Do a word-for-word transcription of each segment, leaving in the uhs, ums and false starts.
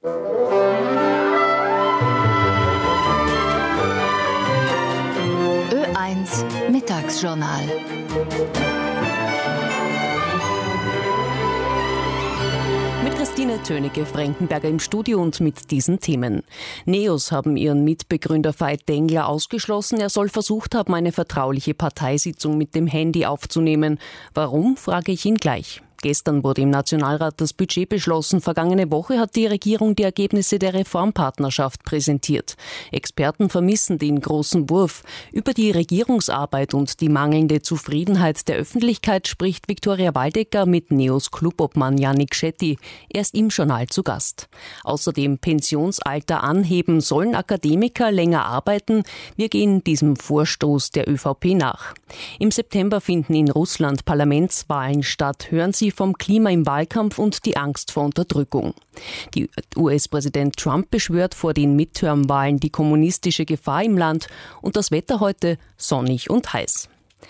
Ö eins Mittagsjournal. Mit Christine Tönecke-Frankenberger im Studio und mit diesen Themen. Neos haben ihren Mitbegründer Veit Dengler ausgeschlossen. Er soll versucht haben, eine vertrauliche Parteisitzung mit dem Handy aufzunehmen. Warum, frage ich ihn gleich. Gestern wurde im Nationalrat das Budget beschlossen. Vergangene Woche hat die Regierung die Ergebnisse der Reformpartnerschaft präsentiert. Experten vermissen den großen Wurf. Über die Regierungsarbeit und die mangelnde Zufriedenheit der Öffentlichkeit spricht Viktoria Waldecker mit Neos Clubobmann Yannick Shetty. Er ist im Journal zu Gast. Außerdem Pensionsalter anheben, sollen Akademiker länger arbeiten. Wir gehen diesem Vorstoß der ÖVP nach. Im September finden in Russland Parlamentswahlen statt. Hören Sie vom Klima im Wahlkampf und die Angst vor Unterdrückung. Die U S-Präsident Trump beschwört vor den Midterm-Wahlen die kommunistische Gefahr im Land und das Wetter heute sonnig und heiß.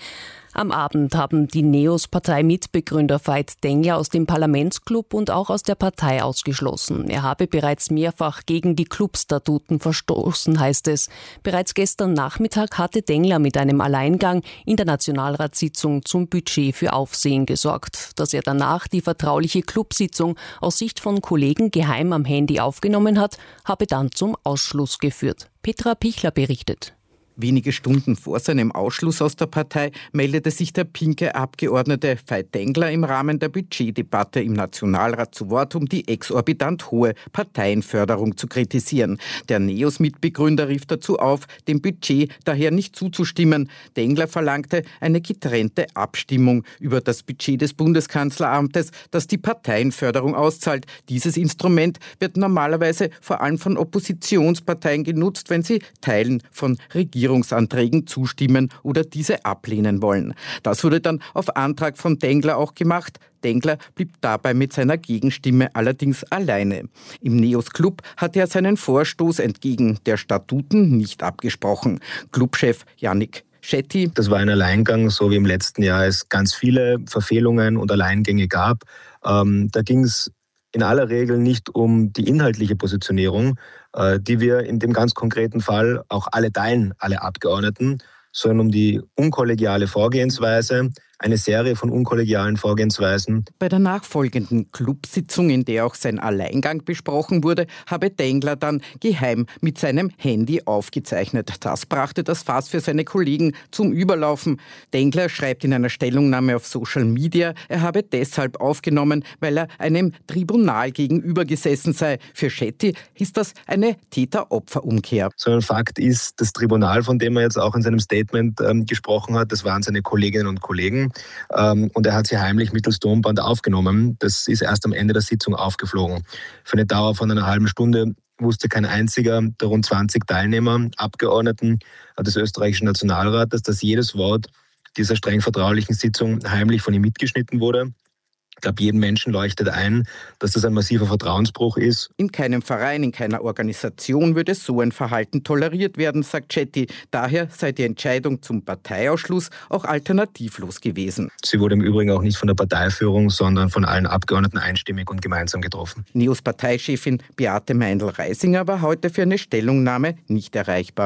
Am Abend haben die Neos Parteimitbegründer Veit Dengler aus dem Parlamentsclub und auch aus der Partei ausgeschlossen. Er habe bereits mehrfach gegen die Clubstatuten verstoßen, heißt es. Bereits gestern Nachmittag hatte Dengler mit einem Alleingang in der Nationalratssitzung zum Budget für Aufsehen gesorgt. Dass er danach die vertrauliche Clubsitzung aus Sicht von Kollegen geheim am Handy aufgenommen hat, habe dann zum Ausschluss geführt. Petra Pichler berichtet. Wenige Stunden vor seinem Ausschluss aus der Partei meldete sich der pinke Abgeordnete Veit Dengler im Rahmen der Budgetdebatte im Nationalrat zu Wort, um die exorbitant hohe Parteienförderung zu kritisieren. Der Neos-Mitbegründer rief dazu auf, dem Budget daher nicht zuzustimmen. Dengler verlangte eine getrennte Abstimmung über das Budget des Bundeskanzleramtes, das die Parteienförderung auszahlt. Dieses Instrument wird normalerweise vor allem von Oppositionsparteien genutzt, wenn sie Teilen von Regierungsanträgen zustimmen oder diese ablehnen wollen. Das wurde dann auf Antrag von Dengler auch gemacht. Dengler blieb dabei mit seiner Gegenstimme allerdings alleine. Im Neos Club hatte er seinen Vorstoß entgegen der Statuten nicht abgesprochen. Clubchef Yannick Shetty. Das war ein Alleingang, so wie im letzten Jahr es ganz viele Verfehlungen und Alleingänge gab. Ähm, da ging es in aller Regel nicht um die inhaltliche Positionierung, äh, die wir in dem ganz konkreten Fall auch alle teilen, alle Abgeordneten, sondern um die unkollegiale Vorgehensweise, eine Serie von unkollegialen Vorgehensweisen. Bei der nachfolgenden Clubsitzung, in der auch sein Alleingang besprochen wurde, habe Dengler dann geheim mit seinem Handy aufgezeichnet. Das brachte das Fass für seine Kollegen zum Überlaufen. Dengler schreibt in einer Stellungnahme auf Social Media, er habe deshalb aufgenommen, weil er einem Tribunal gegenüber gesessen sei. Für Shetty ist das eine Täter-Opfer-Umkehr. Sondern Fakt ist, das Tribunal, von dem er jetzt auch in seinem Statement ähm, gesprochen hat, das waren seine Kolleginnen und Kollegen. Und er hat sie heimlich mittels Tonband aufgenommen. Das ist erst am Ende der Sitzung aufgeflogen. Für eine Dauer von einer halben Stunde wusste kein einziger der rund zwanzig Teilnehmer, Abgeordneten des österreichischen Nationalrates, dass jedes Wort dieser streng vertraulichen Sitzung heimlich von ihm mitgeschnitten wurde. Ich glaube, jedem Menschen leuchtet ein, dass das ein massiver Vertrauensbruch ist. In keinem Verein, in keiner Organisation würde so ein Verhalten toleriert werden, sagt Shetty. Daher sei die Entscheidung zum Parteiausschluss auch alternativlos gewesen. Sie wurde im Übrigen auch nicht von der Parteiführung, sondern von allen Abgeordneten einstimmig und gemeinsam getroffen. Neos Parteichefin Beate Meindl-Reisinger war heute für eine Stellungnahme nicht erreichbar.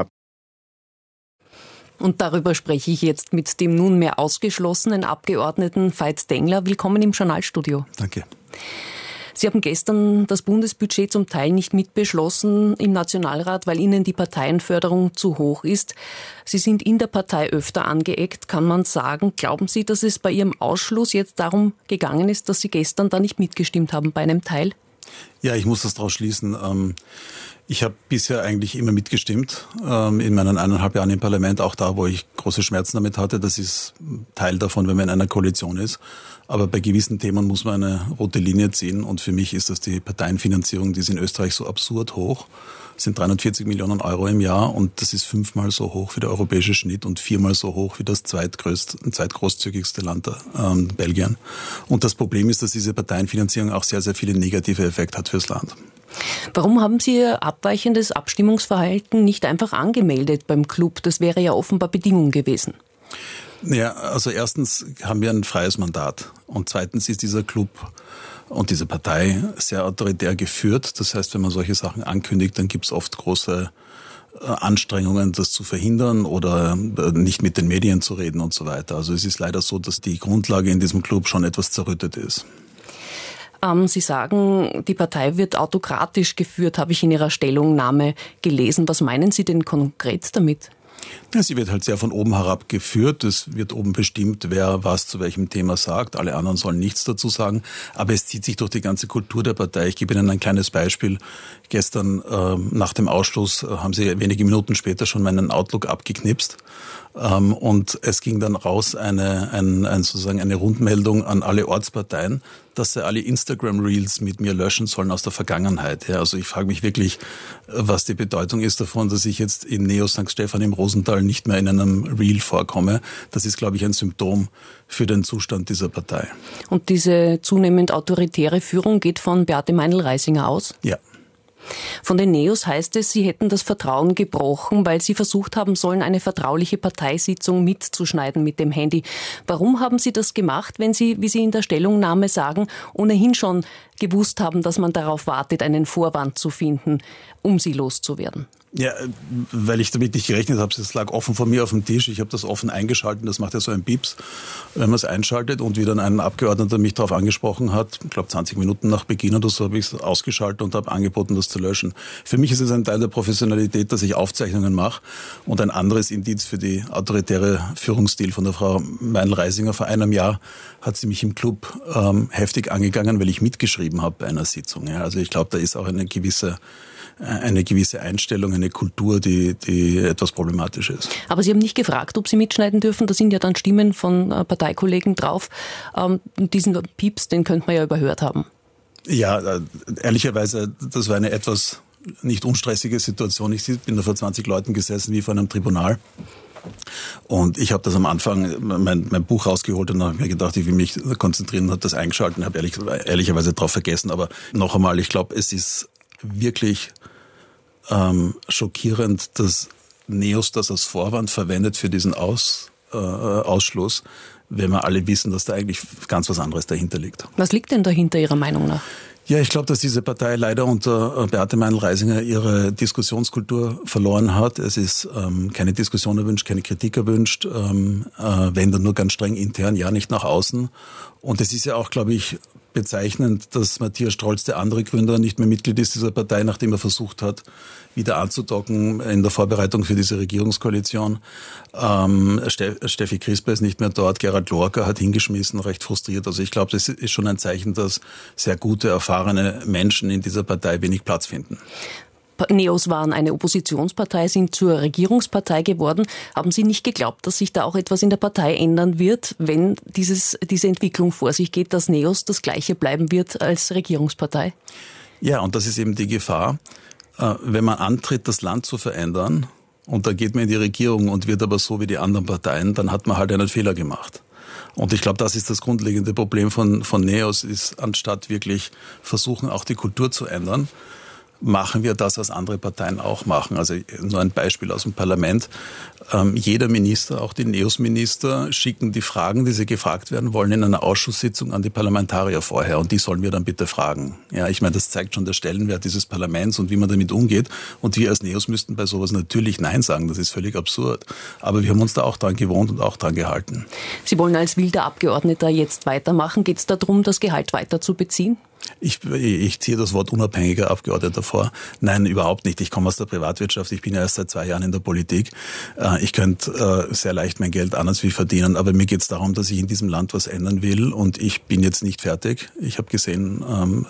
Und darüber spreche ich jetzt mit dem nunmehr ausgeschlossenen Abgeordneten Veit Dengler. Willkommen im Journalstudio. Danke. Sie haben gestern das Bundesbudget zum Teil nicht mitbeschlossen im Nationalrat, weil Ihnen die Parteienförderung zu hoch ist. Sie sind in der Partei öfter angeeckt, kann man sagen. Glauben Sie, dass es bei Ihrem Ausschluss jetzt darum gegangen ist, dass Sie gestern da nicht mitgestimmt haben bei einem Teil? Ja, ich muss das daraus schließen. Ich habe bisher eigentlich immer mitgestimmt, in meinen eineinhalb Jahren im Parlament, auch da, wo ich große Schmerzen damit hatte. Das ist Teil davon, wenn man in einer Koalition ist. Aber bei gewissen Themen muss man eine rote Linie ziehen. Und für mich ist das die Parteienfinanzierung, die ist in Österreich so absurd hoch. Das sind dreihundertvierzig Millionen Euro im Jahr und das ist fünfmal so hoch wie der europäische Schnitt und viermal so hoch wie das zweitgrößte, zweitgroßzügigste Land, ähm, Belgien. Und das Problem ist, dass diese Parteienfinanzierung auch sehr, sehr viele negative Effekte hat fürs Land. Warum haben Sie Ihr abweichendes Abstimmungsverhalten nicht einfach angemeldet beim Club? Das wäre ja offenbar Bedingung gewesen. Ja, also erstens haben wir ein freies Mandat und zweitens ist dieser Club und diese Partei sehr autoritär geführt. Das heißt, wenn man solche Sachen ankündigt, dann gibt es oft große Anstrengungen, das zu verhindern oder nicht mit den Medien zu reden und so weiter. Also es ist leider so, dass die Grundlage in diesem Club schon etwas zerrüttet ist. Ähm, Sie sagen, die Partei wird autokratisch geführt, habe ich in Ihrer Stellungnahme gelesen. Was meinen Sie denn konkret damit? Ja, sie wird halt sehr von oben herab geführt. Es wird oben bestimmt, wer was zu welchem Thema sagt. Alle anderen sollen nichts dazu sagen. Aber es zieht sich durch die ganze Kultur der Partei. Ich gebe Ihnen ein kleines Beispiel. Gestern äh, nach dem Ausschluss äh, haben Sie wenige Minuten später schon meinen Outlook abgeknipst. Ähm, und es ging dann raus eine, ein, ein, sozusagen eine Rundmeldung an alle Ortsparteien, dass sie alle Instagram-Reels mit mir löschen sollen aus der Vergangenheit. Ja, also ich frage mich wirklich, was die Bedeutung ist davon, dass ich jetzt in Neo Sankt Stephan im Rosental nicht mehr in einem Reel vorkomme. Das ist, glaube ich, ein Symptom für den Zustand dieser Partei. Und diese zunehmend autoritäre Führung geht von Beate Meindl-Reisinger aus? Ja. Von den Neos heißt es, sie hätten das Vertrauen gebrochen, weil sie versucht haben sollen, eine vertrauliche Parteisitzung mitzuschneiden mit dem Handy. Warum haben sie das gemacht, wenn sie, wie Sie in der Stellungnahme sagen, ohnehin schon gewusst haben, dass man darauf wartet, einen Vorwand zu finden, um sie loszuwerden? Ja, weil ich damit nicht gerechnet habe. Es lag offen vor mir auf dem Tisch. Ich habe das offen eingeschaltet. Das macht ja so ein Pieps, wenn man es einschaltet. Und wie dann ein Abgeordneter mich darauf angesprochen hat, ich glaube zwanzig Minuten nach Beginn oder so, habe ich es ausgeschaltet und habe angeboten, das zu löschen. Für mich ist es ein Teil der Professionalität, dass ich Aufzeichnungen mache. Und ein anderes Indiz für die autoritäre Führungsstil von der Frau Meindl-Reisinger. Vor einem Jahr hat sie mich im Club ähm, heftig angegangen, weil ich mitgeschrieben habe bei einer Sitzung. Ja, also ich glaube, da ist auch eine gewisse eine gewisse Einstellung, eine Kultur, die, die etwas problematisch ist. Aber Sie haben nicht gefragt, ob Sie mitschneiden dürfen. Da sind ja dann Stimmen von Parteikollegen drauf. Ähm, diesen Pieps, den könnte man ja überhört haben. Ja, ehrlicherweise, das war eine etwas nicht unstressige Situation. Ich bin da vor zwanzig Leuten gesessen, wie vor einem Tribunal. Und ich habe das am Anfang, mein, mein Buch rausgeholt und habe mir gedacht, ich will mich konzentrieren und habe das eingeschaltet und habe ehrlich, ehrlicherweise drauf vergessen. Aber noch einmal, ich glaube, es ist wirklich ähm, schockierend, dass Neos das als Vorwand verwendet für diesen Aus, äh, Ausschluss, wenn wir alle wissen, dass da eigentlich ganz was anderes dahinter liegt. Was liegt denn dahinter Ihrer Meinung nach? Ja, ich glaube, dass diese Partei leider unter Beate Meindl-Reisinger ihre Diskussionskultur verloren hat. Es ist ähm, keine Diskussion erwünscht, keine Kritik erwünscht, ähm, äh, wenn dann nur ganz streng intern, ja nicht nach außen. Und es ist ja auch, glaube ich, bezeichnend, dass Matthias Strolz, der andere Gründer, nicht mehr Mitglied ist dieser Partei, nachdem er versucht hat, wieder anzudocken in der Vorbereitung für diese Regierungskoalition. Ähm, Steffi Crisper ist nicht mehr dort, Gerhard Lorca hat hingeschmissen, recht frustriert. Also ich glaube, das ist schon ein Zeichen, dass sehr gute, erfahrene Menschen in dieser Partei wenig Platz finden. Neos waren eine Oppositionspartei, sind zur Regierungspartei geworden. Haben Sie nicht geglaubt, dass sich da auch etwas in der Partei ändern wird, wenn dieses, diese Entwicklung vor sich geht, dass Neos das Gleiche bleiben wird als Regierungspartei? Ja, und das ist eben die Gefahr. Wenn man antritt, das Land zu verändern, und da geht man in die Regierung und wird aber so wie die anderen Parteien, dann hat man halt einen Fehler gemacht. Und ich glaube, das ist das grundlegende Problem von, von Neos, ist, anstatt wirklich versuchen, auch die Kultur zu ändern, machen wir das, was andere Parteien auch machen. Also nur ein Beispiel aus dem Parlament. Ähm, jeder Minister, auch die Neos-Minister, schicken die Fragen, die sie gefragt werden wollen, in einer Ausschusssitzung an die Parlamentarier vorher. Und die sollen wir dann bitte fragen. Ja, ich meine, das zeigt schon der Stellenwert dieses Parlaments und wie man damit umgeht. Und wir als Neos müssten bei sowas natürlich Nein sagen. Das ist völlig absurd. Aber wir haben uns da auch dran gewohnt und auch dran gehalten. Sie wollen als wilder Abgeordneter jetzt weitermachen. Geht es darum, das Gehalt weiter zu beziehen? Ich, ich ziehe das Wort unabhängiger Abgeordneter vor. Nein, überhaupt nicht. Ich komme aus der Privatwirtschaft. Ich bin ja erst seit zwei Jahren in der Politik. Ich könnte sehr leicht mein Geld anders wie verdienen. Aber mir geht es darum, dass ich in diesem Land was ändern will. Und ich bin jetzt nicht fertig. Ich habe gesehen,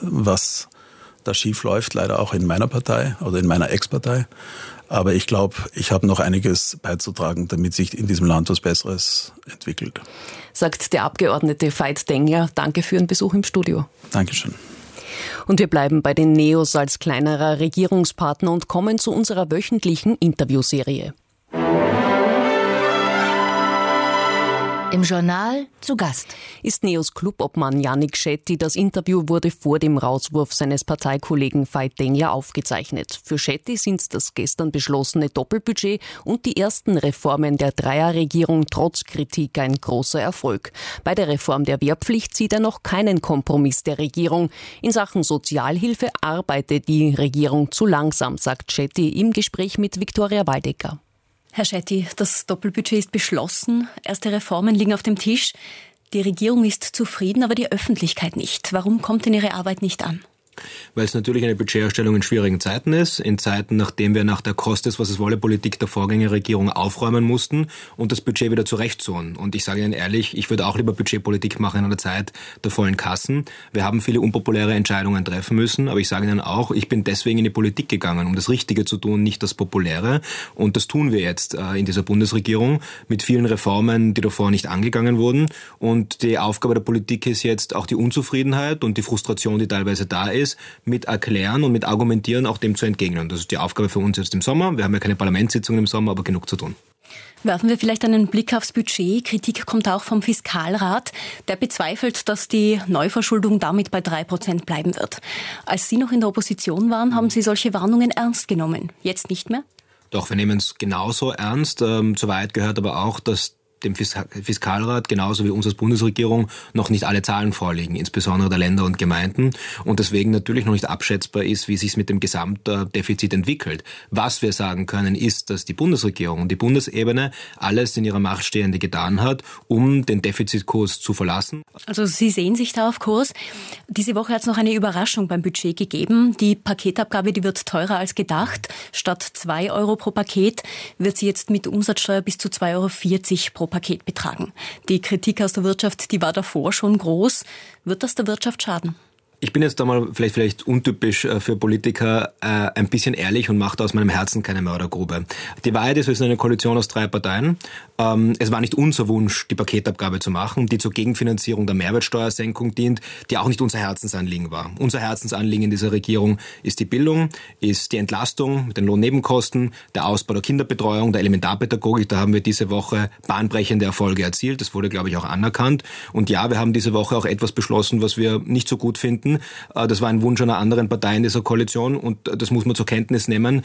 was da schief läuft. Leider auch in meiner Partei oder in meiner Ex-Partei. Aber ich glaube, ich habe noch einiges beizutragen, damit sich in diesem Land was Besseres entwickelt. Sagt der Abgeordnete Veit Dengler. Danke für Ihren Besuch im Studio. Dankeschön. Und wir bleiben bei den Neos als kleinerer Regierungspartner und kommen zu unserer wöchentlichen Interviewserie. Im Journal zu Gast ist Neos Clubobmann Yannick Shetty. Das Interview wurde vor dem Rauswurf seines Parteikollegen Veit Dengler aufgezeichnet. Für Shetty sind das gestern beschlossene Doppelbudget und die ersten Reformen der Dreierregierung trotz Kritik ein großer Erfolg. Bei der Reform der Wehrpflicht sieht er noch keinen Kompromiss der Regierung. In Sachen Sozialhilfe arbeitet die Regierung zu langsam, sagt Shetty im Gespräch mit Viktoria Waldecker. Herr Shetty, das Doppelbudget ist beschlossen. Erste Reformen liegen auf dem Tisch. Die Regierung ist zufrieden, aber die Öffentlichkeit nicht. Warum kommt denn Ihre Arbeit nicht an? Weil es natürlich eine Budgeterstellung in schwierigen Zeiten ist, in Zeiten, nachdem wir nach der Kostes, was es wolle, Politik der Vorgängerregierung aufräumen mussten und das Budget wieder zurechtzonen. Und ich sage Ihnen ehrlich, ich würde auch lieber Budgetpolitik machen in einer Zeit der vollen Kassen. Wir haben viele unpopuläre Entscheidungen treffen müssen, aber ich sage Ihnen auch, ich bin deswegen in die Politik gegangen, um das Richtige zu tun, nicht das Populäre. Und das tun wir jetzt äh, in dieser Bundesregierung mit vielen Reformen, die davor nicht angegangen wurden. Und die Aufgabe der Politik ist jetzt auch die Unzufriedenheit und die Frustration, die teilweise da ist, mit Erklären und mit Argumentieren auch dem zu entgegnen. Das ist die Aufgabe für uns jetzt im Sommer. Wir haben ja keine Parlamentssitzungen im Sommer, aber genug zu tun. Werfen wir vielleicht einen Blick aufs Budget. Kritik kommt auch vom Fiskalrat. Der bezweifelt, dass die Neuverschuldung damit bei drei Prozent bleiben wird. Als Sie noch in der Opposition waren, haben Sie solche Warnungen ernst genommen. Jetzt nicht mehr? Doch, wir nehmen es genauso ernst. Ähm, Soweit gehört aber auch, dass dem Fiskalrat genauso wie uns als Bundesregierung noch nicht alle Zahlen vorliegen, insbesondere der Länder und Gemeinden, und deswegen natürlich noch nicht abschätzbar ist, wie sich es mit dem Gesamtdefizit entwickelt. Was wir sagen können, ist, dass die Bundesregierung und die Bundesebene alles in ihrer Macht Stehende getan hat, um den Defizitkurs zu verlassen. Also Sie sehen sich da auf Kurs. Diese Woche hat es noch eine Überraschung beim Budget gegeben. Die Paketabgabe, die wird teurer als gedacht. Statt zwei Euro pro Paket wird sie jetzt mit Umsatzsteuer bis zu zwei Euro vierzig pro Paket betragen. Die Kritik aus der Wirtschaft, die war davor schon groß. Wird das der Wirtschaft schaden? Ich bin jetzt da mal vielleicht vielleicht untypisch für Politiker äh, ein bisschen ehrlich und mache da aus meinem Herzen keine Mördergrube. Die Wahrheit ist, wir sind eine Koalition aus drei Parteien. Ähm, es war nicht unser Wunsch, die Paketabgabe zu machen, die zur Gegenfinanzierung der Mehrwertsteuersenkung dient, die auch nicht unser Herzensanliegen war. Unser Herzensanliegen in dieser Regierung ist die Bildung, ist die Entlastung mit den Lohnnebenkosten, der Ausbau der Kinderbetreuung, der Elementarpädagogik. Da haben wir diese Woche bahnbrechende Erfolge erzielt. Das wurde, glaube ich, auch anerkannt. Und ja, wir haben diese Woche auch etwas beschlossen, was wir nicht so gut finden. Das war ein Wunsch einer anderen Partei in dieser Koalition und das muss man zur Kenntnis nehmen.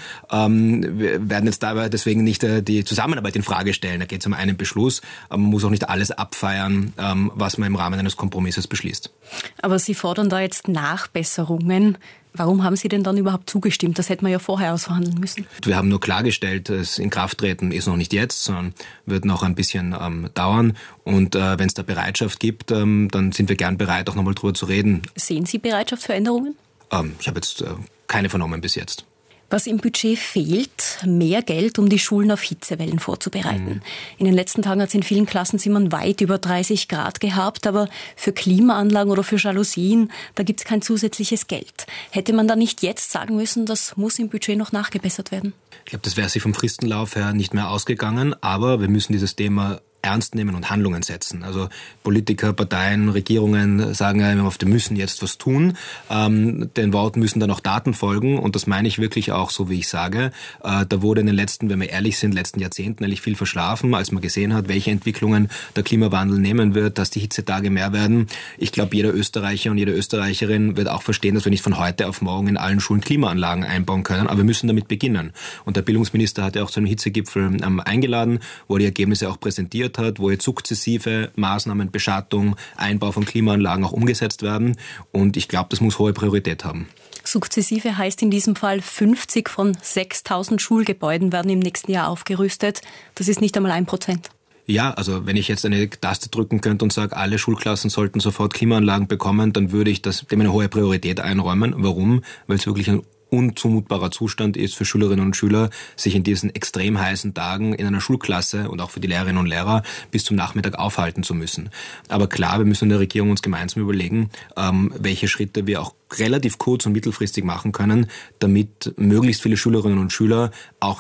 Wir werden jetzt dabei deswegen nicht die Zusammenarbeit in Frage stellen. Da geht es um einen Beschluss. Man muss auch nicht alles abfeiern, was man im Rahmen eines Kompromisses beschließt. Aber Sie fordern da jetzt Nachbesserungen. Warum haben Sie denn dann überhaupt zugestimmt? Das hätte man ja vorher ausverhandeln müssen. Wir haben nur klargestellt, das Inkrafttreten ist noch nicht jetzt, sondern wird noch ein bisschen ähm, dauern. Und äh, wenn es da Bereitschaft gibt, ähm, dann sind wir gern bereit, auch nochmal drüber zu reden. Sehen Sie Bereitschaft für Änderungen? Ähm, ich habe jetzt äh, keine vernommen bis jetzt. Was im Budget fehlt, mehr Geld, um die Schulen auf Hitzewellen vorzubereiten. Mhm. In den letzten Tagen hat es in vielen Klassenzimmern weit über dreißig Grad gehabt, aber für Klimaanlagen oder für Jalousien, da gibt es kein zusätzliches Geld. Hätte man da nicht jetzt sagen müssen, das muss im Budget noch nachgebessert werden? Ich glaube, das wäre sich vom Fristenlauf her nicht mehr ausgegangen, aber wir müssen dieses Thema ernst nehmen und Handlungen setzen. Also Politiker, Parteien, Regierungen sagen ja immer, wir müssen jetzt was tun. Ähm, den Worten müssen dann auch Daten folgen und das meine ich wirklich auch so, wie ich sage. Äh, da wurde in den letzten, wenn wir ehrlich sind, letzten Jahrzehnten eigentlich viel verschlafen, als man gesehen hat, welche Entwicklungen der Klimawandel nehmen wird, dass die Hitzetage mehr werden. Ich glaube, jeder Österreicher und jede Österreicherin wird auch verstehen, dass wir nicht von heute auf morgen in allen Schulen Klimaanlagen einbauen können, aber wir müssen damit beginnen. Und der Bildungsminister hat ja auch zu einem Hitzegipfel ähm, eingeladen, wo er die Ergebnisse auch präsentiert hat, wo jetzt sukzessive Maßnahmen, Beschattung, Einbau von Klimaanlagen auch umgesetzt werden. Und ich glaube, das muss hohe Priorität haben. Sukzessive heißt in diesem Fall, fünfzig von sechstausend Schulgebäuden werden im nächsten Jahr aufgerüstet. Das ist nicht einmal ein Prozent. Ja, also wenn ich jetzt eine Taste drücken könnte und sage, alle Schulklassen sollten sofort Klimaanlagen bekommen, dann würde ich das, dem eine hohe Priorität einräumen. Warum? Weil es wirklich ein unzumutbarer Zustand ist für Schülerinnen und Schüler, sich in diesen extrem heißen Tagen in einer Schulklasse und auch für die Lehrerinnen und Lehrer bis zum Nachmittag aufhalten zu müssen. Aber klar, wir müssen in der Regierung uns gemeinsam überlegen, ähm, welche Schritte wir auch relativ kurz- und mittelfristig machen können, damit möglichst viele Schülerinnen und Schüler auch in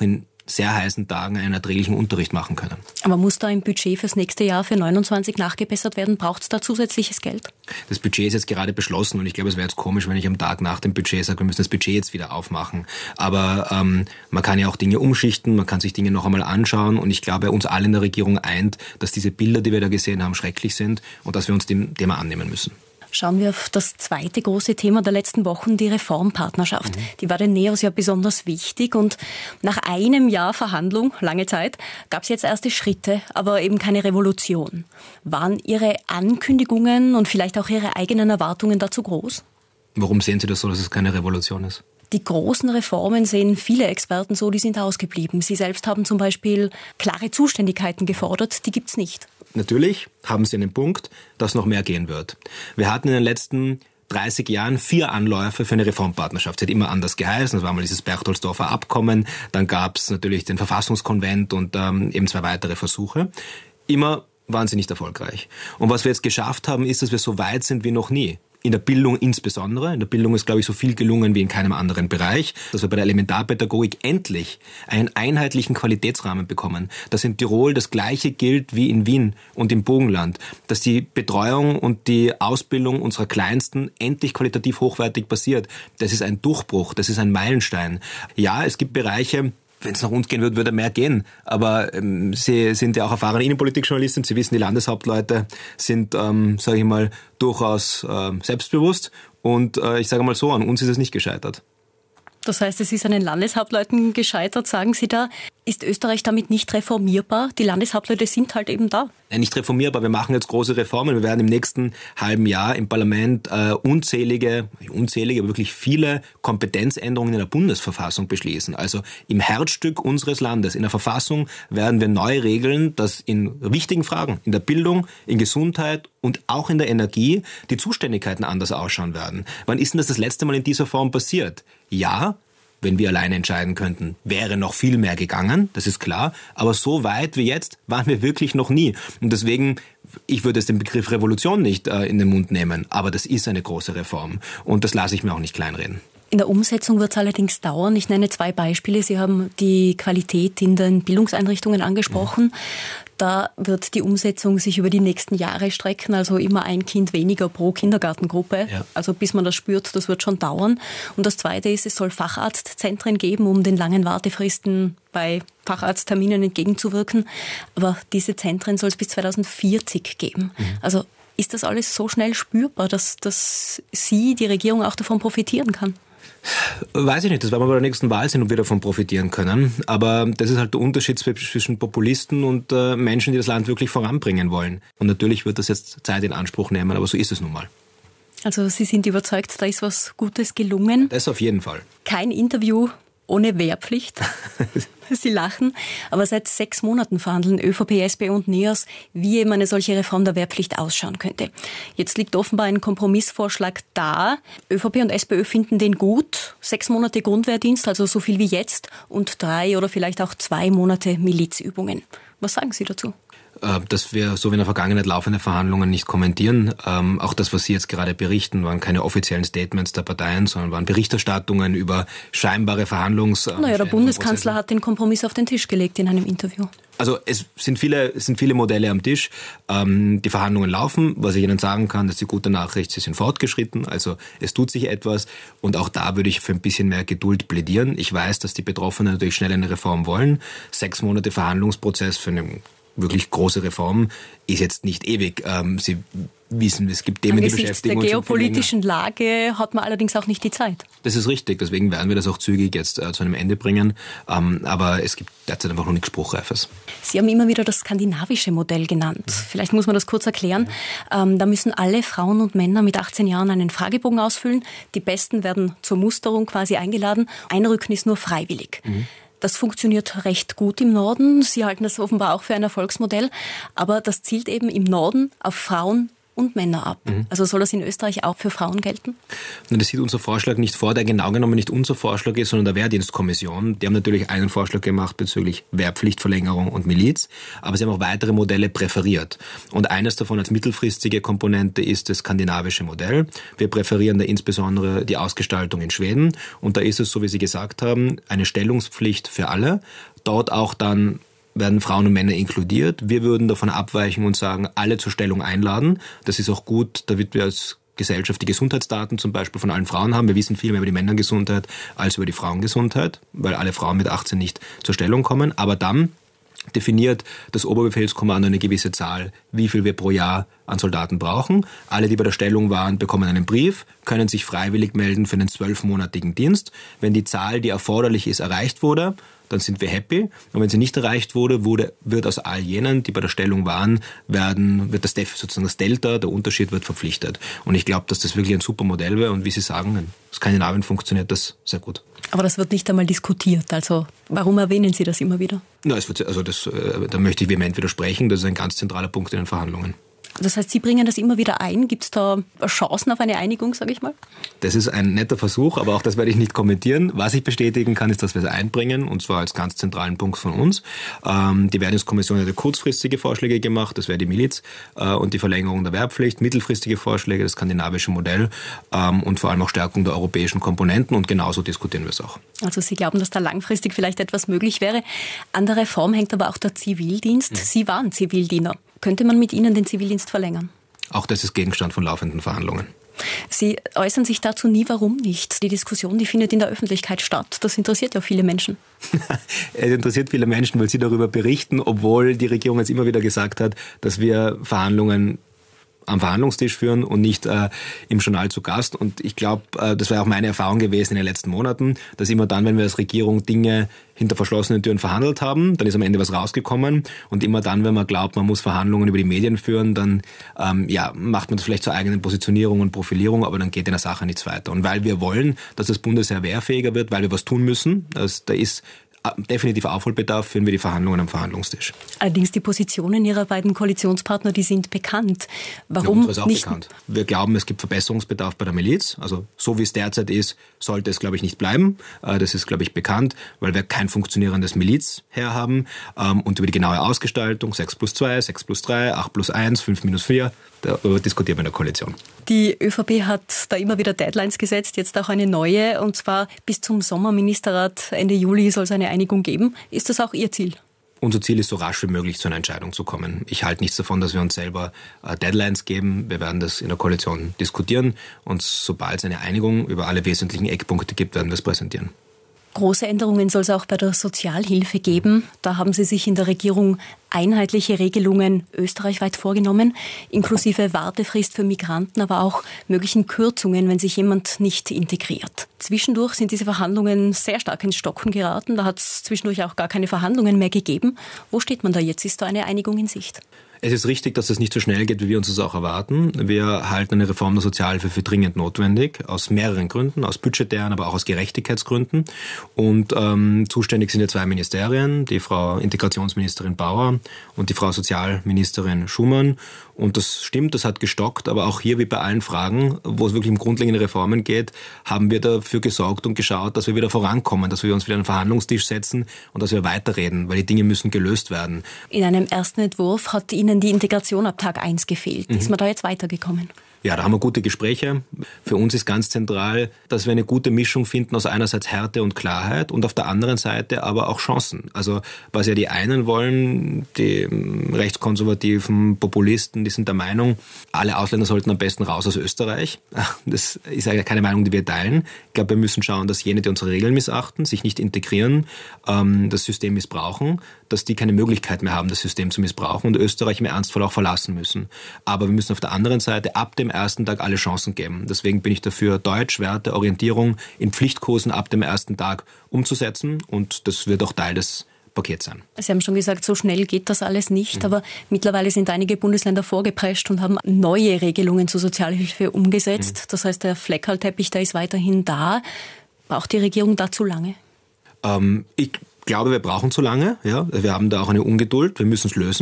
sehr heißen Tagen einen erträglichen Unterricht machen können. Aber muss da im Budget fürs nächste Jahr für neunundzwanzig nachgebessert werden? Braucht es da zusätzliches Geld? Das Budget ist jetzt gerade beschlossen und ich glaube, es wäre jetzt komisch, wenn ich am Tag nach dem Budget sage, wir müssen das Budget jetzt wieder aufmachen. Aber ähm, man kann ja auch Dinge umschichten, man kann sich Dinge noch einmal anschauen und ich glaube, uns alle in der Regierung eint, dass diese Bilder, die wir da gesehen haben, schrecklich sind und dass wir uns dem Thema annehmen müssen. Schauen wir auf das zweite große Thema der letzten Wochen, die Reformpartnerschaft. Mhm. Die war den Neos ja besonders wichtig und nach einem Jahr Verhandlung, lange Zeit, gab es jetzt erste Schritte, aber eben keine Revolution. Waren Ihre Ankündigungen und vielleicht auch Ihre eigenen Erwartungen dazu groß? Warum sehen Sie das so, dass es keine Revolution ist? Die großen Reformen sehen viele Experten so, die sind ausgeblieben. Sie selbst haben zum Beispiel klare Zuständigkeiten gefordert, die gibt's nicht. Natürlich haben Sie einen Punkt, dass noch mehr gehen wird. Wir hatten in den letzten dreißig Jahren vier Anläufe für eine Reformpartnerschaft. Sie hat immer anders geheißen. Das war mal dieses Berchtoldsdorfer Abkommen. Dann gab es natürlich den Verfassungskonvent und ähm, eben zwei weitere Versuche. Immer waren sie nicht erfolgreich. Und was wir jetzt geschafft haben, ist, dass wir so weit sind wie noch nie. In der Bildung insbesondere. In der Bildung ist, glaube ich, so viel gelungen wie in keinem anderen Bereich. Dass wir bei der Elementarpädagogik endlich einen einheitlichen Qualitätsrahmen bekommen. Dass in Tirol das Gleiche gilt wie in Wien und im Burgenland. Dass die Betreuung und die Ausbildung unserer Kleinsten endlich qualitativ hochwertig passiert. Das ist ein Durchbruch, das ist ein Meilenstein. Ja, es gibt Bereiche, wenn es nach uns gehen würde, würde mehr gehen. Aber ähm, Sie sind ja auch erfahrene Innenpolitikjournalistin. Sie wissen, die Landeshauptleute sind, ähm, sage ich mal, durchaus äh, selbstbewusst. Und äh, ich sage mal so, an uns ist es nicht gescheitert. Das heißt, es ist an den Landeshauptleuten gescheitert, sagen Sie da. Ist Österreich damit nicht reformierbar? Die Landeshauptleute sind halt eben da. Ja, nicht reformierbar. Wir machen jetzt große Reformen. Wir werden im nächsten halben Jahr im Parlament äh, unzählige, unzählige, aber wirklich viele Kompetenzänderungen in der Bundesverfassung beschließen. Also im Herzstück unseres Landes, in der Verfassung, werden wir neu regeln, dass in wichtigen Fragen, in der Bildung, in Gesundheit und auch in der Energie, die Zuständigkeiten anders ausschauen werden. Wann ist denn das das letzte Mal in dieser Form passiert? Ja, wenn wir alleine entscheiden könnten, wäre noch viel mehr gegangen, das ist klar. Aber so weit wie jetzt waren wir wirklich noch nie. Und deswegen, ich würde jetzt den Begriff Revolution nicht äh, in den Mund nehmen, aber das ist eine große Reform. Und das lasse ich mir auch nicht kleinreden. In der Umsetzung wird es allerdings dauern. Ich nenne zwei Beispiele. Sie haben die Qualität in den Bildungseinrichtungen angesprochen. Mhm. Da wird die Umsetzung sich über die nächsten Jahre strecken, also immer ein Kind weniger pro Kindergartengruppe. Ja. Also bis man das spürt, das wird schon dauern. Und das Zweite ist, es soll Facharztzentren geben, um den langen Wartefristen bei Facharztterminen entgegenzuwirken. Aber diese Zentren soll es bis zweitausendvierzig geben. Mhm. Also ist das alles so schnell spürbar, dass, dass Sie, die Regierung, auch davon profitieren kann? Weiß ich nicht, das werden wir bei der nächsten Wahl sehen, ob wir davon profitieren können. Aber das ist halt der Unterschied zwischen Populisten und äh, Menschen, die das Land wirklich voranbringen wollen. Und natürlich wird das jetzt Zeit in Anspruch nehmen, aber so ist es nun mal. Also Sie sind überzeugt, da ist was Gutes gelungen? Das auf jeden Fall. Kein Interview ohne Wehrpflicht. Sie lachen. Aber seit sechs Monaten verhandeln ÖVP, SPÖ und Neos, wie eben eine solche Reform der Wehrpflicht ausschauen könnte. Jetzt liegt offenbar ein Kompromissvorschlag da. ÖVP und SPÖ finden den gut. Sechs Monate Grundwehrdienst, also so viel wie jetzt, und drei oder vielleicht auch zwei Monate Milizübungen. Was sagen Sie dazu? Dass wir so wie in der Vergangenheit laufende Verhandlungen nicht kommentieren. Ähm, auch das, was Sie jetzt gerade berichten, waren keine offiziellen Statements der Parteien, sondern waren Berichterstattungen über scheinbare Verhandlungs... Ähm, naja, der Bundeskanzler hat den Kompromiss auf den Tisch gelegt in einem Interview. Also es sind viele, es sind viele Modelle am Tisch. Ähm, die Verhandlungen laufen. Was ich Ihnen sagen kann, das ist die gute Nachricht, sie sind fortgeschritten. Also es tut sich etwas. Und auch da würde ich für ein bisschen mehr Geduld plädieren. Ich weiß, dass die Betroffenen natürlich schnell eine Reform wollen. Sechs Monate Verhandlungsprozess für eine wirklich große Reform ist jetzt nicht ewig. Ähm, Sie wissen, es gibt Themen, die beschäftigen uns. Der geopolitischen Lage hat man allerdings auch nicht die Zeit. Das ist richtig, deswegen werden wir das auch zügig jetzt äh, zu einem Ende bringen. Ähm, aber es gibt derzeit einfach noch nichts Spruchreifes. Sie haben immer wieder das skandinavische Modell genannt. Ja. Vielleicht muss man das kurz erklären. Ja. Ähm, da müssen alle Frauen und Männer mit achtzehn Jahren einen Fragebogen ausfüllen. Die Besten werden zur Musterung quasi eingeladen. Einrücken ist nur freiwillig. Mhm. Das funktioniert recht gut im Norden. Sie halten das offenbar auch für ein Erfolgsmodell. Aber das zielt eben im Norden auf Frauen und Männer ab. Mhm. Also soll das in Österreich auch für Frauen gelten? Das sieht unser Vorschlag nicht vor, der genau genommen nicht unser Vorschlag ist, sondern der Wehrdienstkommission. Die haben natürlich einen Vorschlag gemacht bezüglich Wehrpflichtverlängerung und Miliz, aber sie haben auch weitere Modelle präferiert. Und eines davon als mittelfristige Komponente ist das skandinavische Modell. Wir präferieren da insbesondere die Ausgestaltung in Schweden. Und da ist es, so wie Sie gesagt haben, eine Stellungspflicht für alle. Dort auch dann werden Frauen und Männer inkludiert. Wir würden davon abweichen und sagen, alle zur Stellung einladen. Das ist auch gut, damit wir als Gesellschaft die Gesundheitsdaten zum Beispiel von allen Frauen haben. Wir wissen viel mehr über die Männergesundheit als über die Frauengesundheit, weil alle Frauen mit achtzehn nicht zur Stellung kommen. Aber dann definiert das Oberbefehlskommando eine gewisse Zahl, wie viel wir pro Jahr an Soldaten brauchen. Alle, die bei der Stellung waren, bekommen einen Brief, können sich freiwillig melden für einen zwölfmonatigen Dienst. Wenn die Zahl, die erforderlich ist, erreicht wurde, dann sind wir happy. Und wenn sie nicht erreicht wurde, wurde wird aus all jenen, die bei der Stellung waren, werden, wird das Def, sozusagen das Delta, der Unterschied wird verpflichtet. Und ich glaube, dass das wirklich ein super Modell wäre. Und wie Sie sagen, in Skandinavien funktioniert das sehr gut. Aber das wird nicht einmal diskutiert. Also warum erwähnen Sie das immer wieder? Na, es wird, also das, da möchte ich vehement widersprechen. Das ist ein ganz zentraler Punkt in den Verhandlungen. Das heißt, Sie bringen das immer wieder ein. Gibt es da Chancen auf eine Einigung, sage ich mal? Das ist ein netter Versuch, aber auch das werde ich nicht kommentieren. Was ich bestätigen kann, ist, dass wir es einbringen, und zwar als ganz zentralen Punkt von uns. Ähm, die Wehrdienstkommission hat kurzfristige Vorschläge gemacht, das wäre die Miliz äh, und die Verlängerung der Wehrpflicht, mittelfristige Vorschläge, das skandinavische Modell ähm, und vor allem auch Stärkung der europäischen Komponenten, und genauso diskutieren wir es auch. Also Sie glauben, dass da langfristig vielleicht etwas möglich wäre. An der Reform hängt aber auch der Zivildienst. Mhm. Sie waren Zivildiener. Könnte man mit Ihnen den Zivildienst verlängern? Auch das ist Gegenstand von laufenden Verhandlungen. Sie äußern sich dazu nie, warum nicht. Die Diskussion, die findet in der Öffentlichkeit statt. Das interessiert ja viele Menschen. Es interessiert viele Menschen, weil sie darüber berichten, obwohl die Regierung jetzt immer wieder gesagt hat, dass wir Verhandlungen am Verhandlungstisch führen und nicht äh, im Journal zu Gast. Und ich glaube, äh, das wäre auch meine Erfahrung gewesen in den letzten Monaten, dass immer dann, wenn wir als Regierung Dinge hinter verschlossenen Türen verhandelt haben, dann ist am Ende was rausgekommen. Und immer dann, wenn man glaubt, man muss Verhandlungen über die Medien führen, dann ähm, ja, macht man das vielleicht zur eigenen Positionierung und Profilierung, aber dann geht in der Sache nichts weiter. Und weil wir wollen, dass das Bundesheer wehrfähiger wird, weil wir was tun müssen, das, da ist definitiv Aufholbedarf, führen wir die Verhandlungen am Verhandlungstisch. Allerdings die Positionen Ihrer beiden Koalitionspartner, die sind bekannt. Warum ja, unsere ist auch nicht? Bekannt. Wir glauben, es gibt Verbesserungsbedarf bei der Miliz. Also so wie es derzeit ist, sollte es, glaube ich, nicht bleiben. Das ist, glaube ich, bekannt, weil wir kein funktionierendes Milizheer haben. Und über die genaue Ausgestaltung, sechs plus zwei, sechs plus drei, acht plus eins, fünf minus vier, darüber diskutieren wir in der Koalition. Die ÖVP hat da immer wieder Deadlines gesetzt, jetzt auch eine neue, und zwar bis zum Sommerministerrat Ende Juli soll es eine Einigung geben. Ist das auch Ihr Ziel? Unser Ziel ist, so rasch wie möglich zu einer Entscheidung zu kommen. Ich halte nichts davon, dass wir uns selber Deadlines geben. Wir werden das in der Koalition diskutieren, und sobald es eine Einigung über alle wesentlichen Eckpunkte gibt, werden wir es präsentieren. Große Änderungen soll es auch bei der Sozialhilfe geben. Da haben Sie sich in der Regierung einheitliche Regelungen österreichweit vorgenommen, inklusive Wartefrist für Migranten, aber auch möglichen Kürzungen, wenn sich jemand nicht integriert. Zwischendurch sind diese Verhandlungen sehr stark ins Stocken geraten. Da hat es zwischendurch auch gar keine Verhandlungen mehr gegeben. Wo steht man da jetzt? Ist da eine Einigung in Sicht? Es ist richtig, dass es nicht so schnell geht, wie wir uns das auch erwarten. Wir halten eine Reform der Sozialhilfe für dringend notwendig, aus mehreren Gründen, aus budgetären, aber auch aus Gerechtigkeitsgründen. Und ähm, zuständig sind ja zwei Ministerien, die Frau Integrationsministerin Bauer und die Frau Sozialministerin Schumann. Und das stimmt, das hat gestockt, aber auch hier, wie bei allen Fragen, wo es wirklich um grundlegende Reformen geht, haben wir dafür gesorgt und geschaut, dass wir wieder vorankommen, dass wir uns wieder an den Verhandlungstisch setzen und dass wir weiterreden, weil die Dinge müssen gelöst werden. In einem ersten Entwurf hat Ihnen die Integration ab Tag eins gefehlt. Mhm. Ist man da jetzt weitergekommen? Ja, da haben wir gute Gespräche. Für uns ist ganz zentral, dass wir eine gute Mischung finden aus einerseits Härte und Klarheit und auf der anderen Seite aber auch Chancen. Also was ja die einen wollen, die rechtskonservativen Populisten, die sind der Meinung, alle Ausländer sollten am besten raus aus Österreich. Das ist ja keine Meinung, die wir teilen. Ich glaube, wir müssen schauen, dass jene, die unsere Regeln missachten, sich nicht integrieren, das System missbrauchen, dass die keine Möglichkeit mehr haben, das System zu missbrauchen und Österreich im Ernstfall auch verlassen müssen. Aber wir müssen auf der anderen Seite ab dem ersten Tag alle Chancen geben. Deswegen bin ich dafür, Deutsch, Werte, Orientierung in Pflichtkursen ab dem ersten Tag umzusetzen, und das wird auch Teil des Pakets sein. Sie haben schon gesagt, so schnell geht das alles nicht, mhm. aber mittlerweile sind einige Bundesländer vorgeprescht und haben neue Regelungen zur Sozialhilfe umgesetzt. Mhm. Das heißt, der Fleckerlteppich, der ist weiterhin da. Braucht die Regierung da zu lange? Ähm, ich Ich glaube, wir brauchen zu lange. Ja, wir haben da auch eine Ungeduld. Wir müssen es lösen.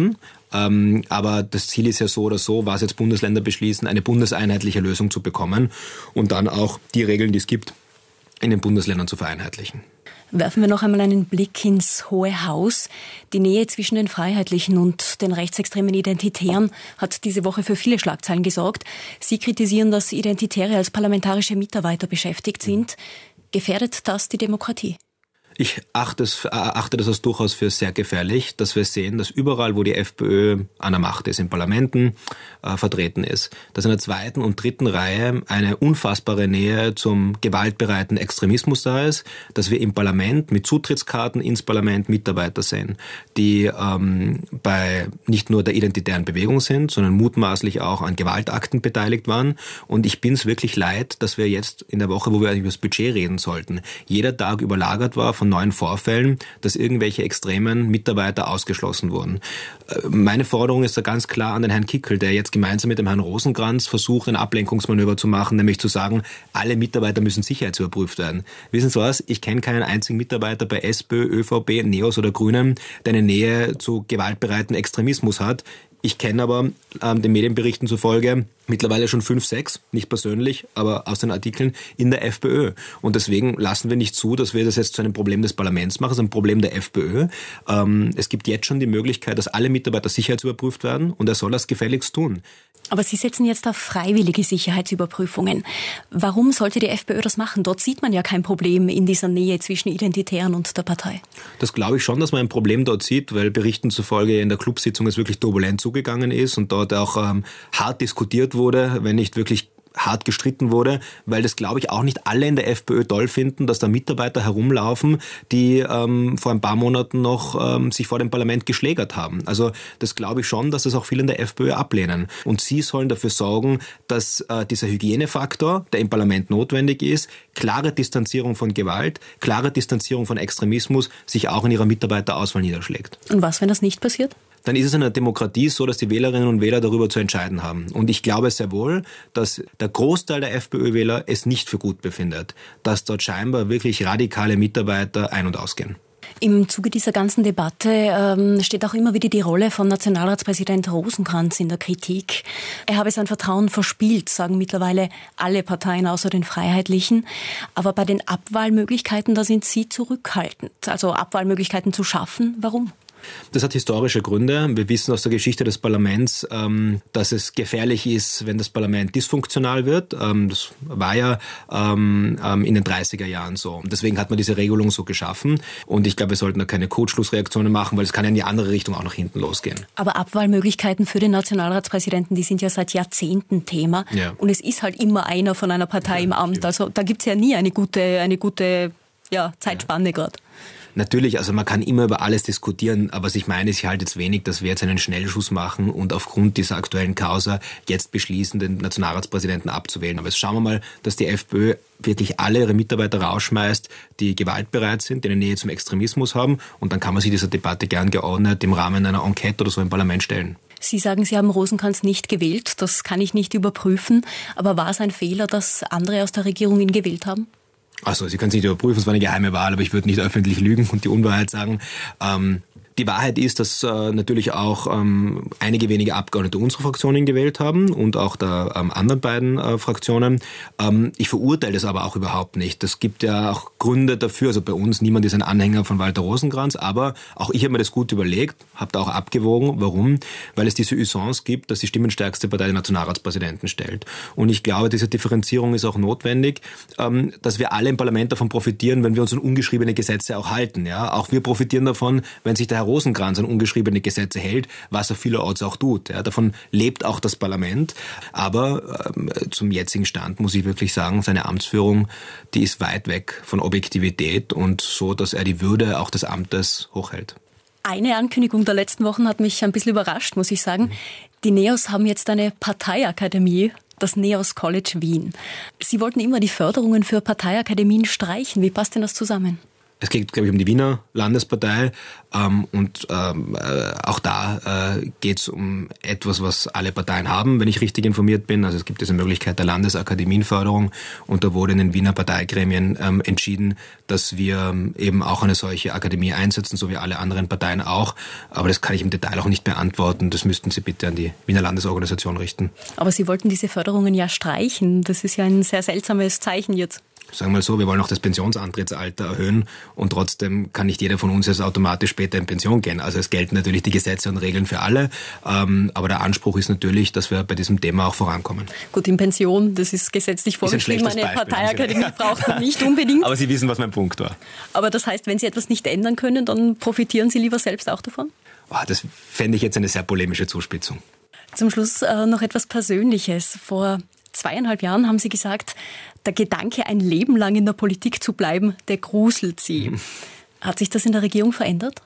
Ähm, aber das Ziel ist ja so oder so, was jetzt Bundesländer beschließen, eine bundeseinheitliche Lösung zu bekommen und dann auch die Regeln, die es gibt, in den Bundesländern zu vereinheitlichen. Werfen wir noch einmal einen Blick ins Hohe Haus. Die Nähe zwischen den Freiheitlichen und den rechtsextremen Identitären hat diese Woche für viele Schlagzeilen gesorgt. Sie kritisieren, dass Identitäre als parlamentarische Mitarbeiter beschäftigt sind. Gefährdet das die Demokratie? Ich achte, es, achte das als durchaus für sehr gefährlich, dass wir sehen, dass überall, wo die FPÖ an der Macht ist, in Parlamenten äh, vertreten ist, dass in der zweiten und dritten Reihe eine unfassbare Nähe zum gewaltbereiten Extremismus da ist, dass wir im Parlament mit Zutrittskarten ins Parlament Mitarbeiter sehen, die ähm, bei nicht nur der identitären Bewegung sind, sondern mutmaßlich auch an Gewaltakten beteiligt waren. Und ich bin es wirklich leid, dass wir jetzt in der Woche, wo wir eigentlich über das Budget reden sollten, jeder Tag überlagert war von neuen Vorfällen, dass irgendwelche extremen Mitarbeiter ausgeschlossen wurden. Meine Forderung ist da ganz klar an den Herrn Kickl, der jetzt gemeinsam mit dem Herrn Rosenkranz versucht, ein Ablenkungsmanöver zu machen, nämlich zu sagen, alle Mitarbeiter müssen sicherheitsüberprüft werden. Wissen Sie was? Ich kenne keinen einzigen Mitarbeiter bei SPÖ, ÖVP, NEOS oder Grünen, der eine Nähe zu gewaltbereiten Extremismus hat. Ich kenne aber ähm, den Medienberichten zufolge mittlerweile schon fünf, sechs, nicht persönlich, aber aus den Artikeln in der FPÖ. Und deswegen lassen wir nicht zu, dass wir das jetzt zu einem Problem des Parlaments machen, sondern ein Problem der FPÖ. Ähm, es gibt jetzt schon die Möglichkeit, dass alle Mitarbeiter sicherheitsüberprüft werden und er soll das gefälligst tun. Aber Sie setzen jetzt auf freiwillige Sicherheitsüberprüfungen. Warum sollte die FPÖ das machen? Dort sieht man ja kein Problem in dieser Nähe zwischen Identitären und der Partei. Das glaube ich schon, dass man ein Problem dort sieht, weil Berichten zufolge in der Clubsitzung es wirklich turbulent zugegangen ist und dort auch ähm, hart diskutiert wurde, wenn nicht wirklich hart gestritten wurde, weil das, glaube ich, auch nicht alle in der FPÖ toll finden, dass da Mitarbeiter herumlaufen, die ähm, vor ein paar Monaten noch ähm, sich vor dem Parlament geschlägert haben. Also das glaube ich schon, dass das auch viele in der FPÖ ablehnen. Und sie sollen dafür sorgen, dass äh, dieser Hygienefaktor, der im Parlament notwendig ist, klare Distanzierung von Gewalt, klare Distanzierung von Extremismus sich auch in ihrer Mitarbeiterauswahl niederschlägt. Und was, wenn das nicht passiert? Dann ist es in einer Demokratie so, dass die Wählerinnen und Wähler darüber zu entscheiden haben. Und ich glaube sehr wohl, dass der Großteil der FPÖ-Wähler es nicht für gut befindet, dass dort scheinbar wirklich radikale Mitarbeiter ein- und ausgehen. Im Zuge dieser ganzen Debatte ähm, steht auch immer wieder die Rolle von Nationalratspräsident Rosenkranz in der Kritik. Er habe sein Vertrauen verspielt, sagen mittlerweile alle Parteien außer den Freiheitlichen. Aber bei den Abwahlmöglichkeiten, da sind Sie zurückhaltend. Also Abwahlmöglichkeiten zu schaffen, warum? Das hat historische Gründe. Wir wissen aus der Geschichte des Parlaments, ähm, dass es gefährlich ist, wenn das Parlament dysfunktional wird. Ähm, das war ja ähm, in den dreißiger Jahren so. Und deswegen hat man diese Regelung so geschaffen. Und ich glaube, wir sollten da keine Kurzschlussreaktionen machen, weil es kann ja in die andere Richtung auch nach hinten losgehen. Aber Abwahlmöglichkeiten für den Nationalratspräsidenten, die sind ja seit Jahrzehnten Thema. Ja. Und es ist halt immer einer von einer Partei ja, im Amt. Also da gibt es ja nie eine gute, eine gute ja, Zeitspanne ja. gerade. Natürlich, also man kann immer über alles diskutieren, aber was ich meine, ist, ich halte jetzt wenig, dass wir jetzt einen Schnellschuss machen und aufgrund dieser aktuellen Causa jetzt beschließen, den Nationalratspräsidenten abzuwählen. Aber jetzt schauen wir mal, dass die FPÖ wirklich alle ihre Mitarbeiter rausschmeißt, die gewaltbereit sind, die eine Nähe zum Extremismus haben, und dann kann man sich dieser Debatte gern geordnet im Rahmen einer Enquete oder so im Parlament stellen. Sie sagen, Sie haben Rosenkranz nicht gewählt, das kann ich nicht überprüfen, aber war es ein Fehler, dass andere aus der Regierung ihn gewählt haben? Also, Sie können es nicht überprüfen, es war eine geheime Wahl, aber ich würde nicht öffentlich lügen und die Unwahrheit sagen. Ähm, die Wahrheit ist, dass äh, natürlich auch ähm, einige wenige Abgeordnete unserer Fraktionen gewählt haben und auch der ähm, anderen beiden äh, Fraktionen. Ähm, ich verurteile das aber auch überhaupt nicht. Es gibt ja auch Gründe dafür. Also bei uns, niemand ist ein Anhänger von Walter Rosenkranz, aber auch ich habe mir das gut überlegt, habe da auch abgewogen. Warum? Weil es diese Usance gibt, dass die stimmenstärkste Partei den Nationalratspräsidenten stellt. Und ich glaube, diese Differenzierung ist auch notwendig, ähm, dass wir alle im Parlament davon profitieren, wenn wir uns an ungeschriebene Gesetze auch halten. Ja? Auch wir profitieren davon, wenn sich der Herr Rosenkranz an ungeschriebene Gesetze hält, was er vielerorts auch tut. Ja, davon lebt auch das Parlament. Aber äh, zum jetzigen Stand muss ich wirklich sagen, seine Amtsführung, die ist weit weg von Objektivität und so, dass er die Würde auch des Amtes hochhält. Eine Ankündigung der letzten Wochen hat mich ein bisschen überrascht, muss ich sagen. Die NEOS haben jetzt eine Parteiakademie, das NEOS College Wien. Sie wollten immer die Förderungen für Parteiakademien streichen. Wie passt denn das zusammen? Es geht, glaube ich, um die Wiener Landespartei ähm, und ähm, äh, auch da äh, geht es um etwas, was alle Parteien haben, wenn ich richtig informiert bin. Also es gibt diese Möglichkeit der Landesakademienförderung und da wurde in den Wiener Parteigremien ähm, entschieden, dass wir ähm, eben auch eine solche Akademie einsetzen, so wie alle anderen Parteien auch. Aber das kann ich im Detail auch nicht beantworten. Das müssten Sie bitte an die Wiener Landesorganisation richten. Aber Sie wollten diese Förderungen ja streichen. Das ist ja ein sehr seltsames Zeichen jetzt. Sagen wir mal so, wir wollen auch das Pensionsantrittsalter erhöhen und trotzdem kann nicht jeder von uns jetzt automatisch später in Pension gehen. Also es gelten natürlich die Gesetze und Regeln für alle, ähm, aber der Anspruch ist natürlich, dass wir bei diesem Thema auch vorankommen. Gut, in Pension, das ist gesetzlich vorgeschrieben, eine Parteiakademie braucht man nicht unbedingt. Aber Sie wissen, was mein Punkt war. Aber das heißt, wenn Sie etwas nicht ändern können, dann profitieren Sie lieber selbst auch davon? Oh, das fände ich jetzt eine sehr polemische Zuspitzung. Zum Schluss äh, noch etwas Persönliches. Vor zweieinhalb Jahren haben Sie gesagt, der Gedanke, ein Leben lang in der Politik zu bleiben, der gruselt Sie. Hat sich das in der Regierung verändert?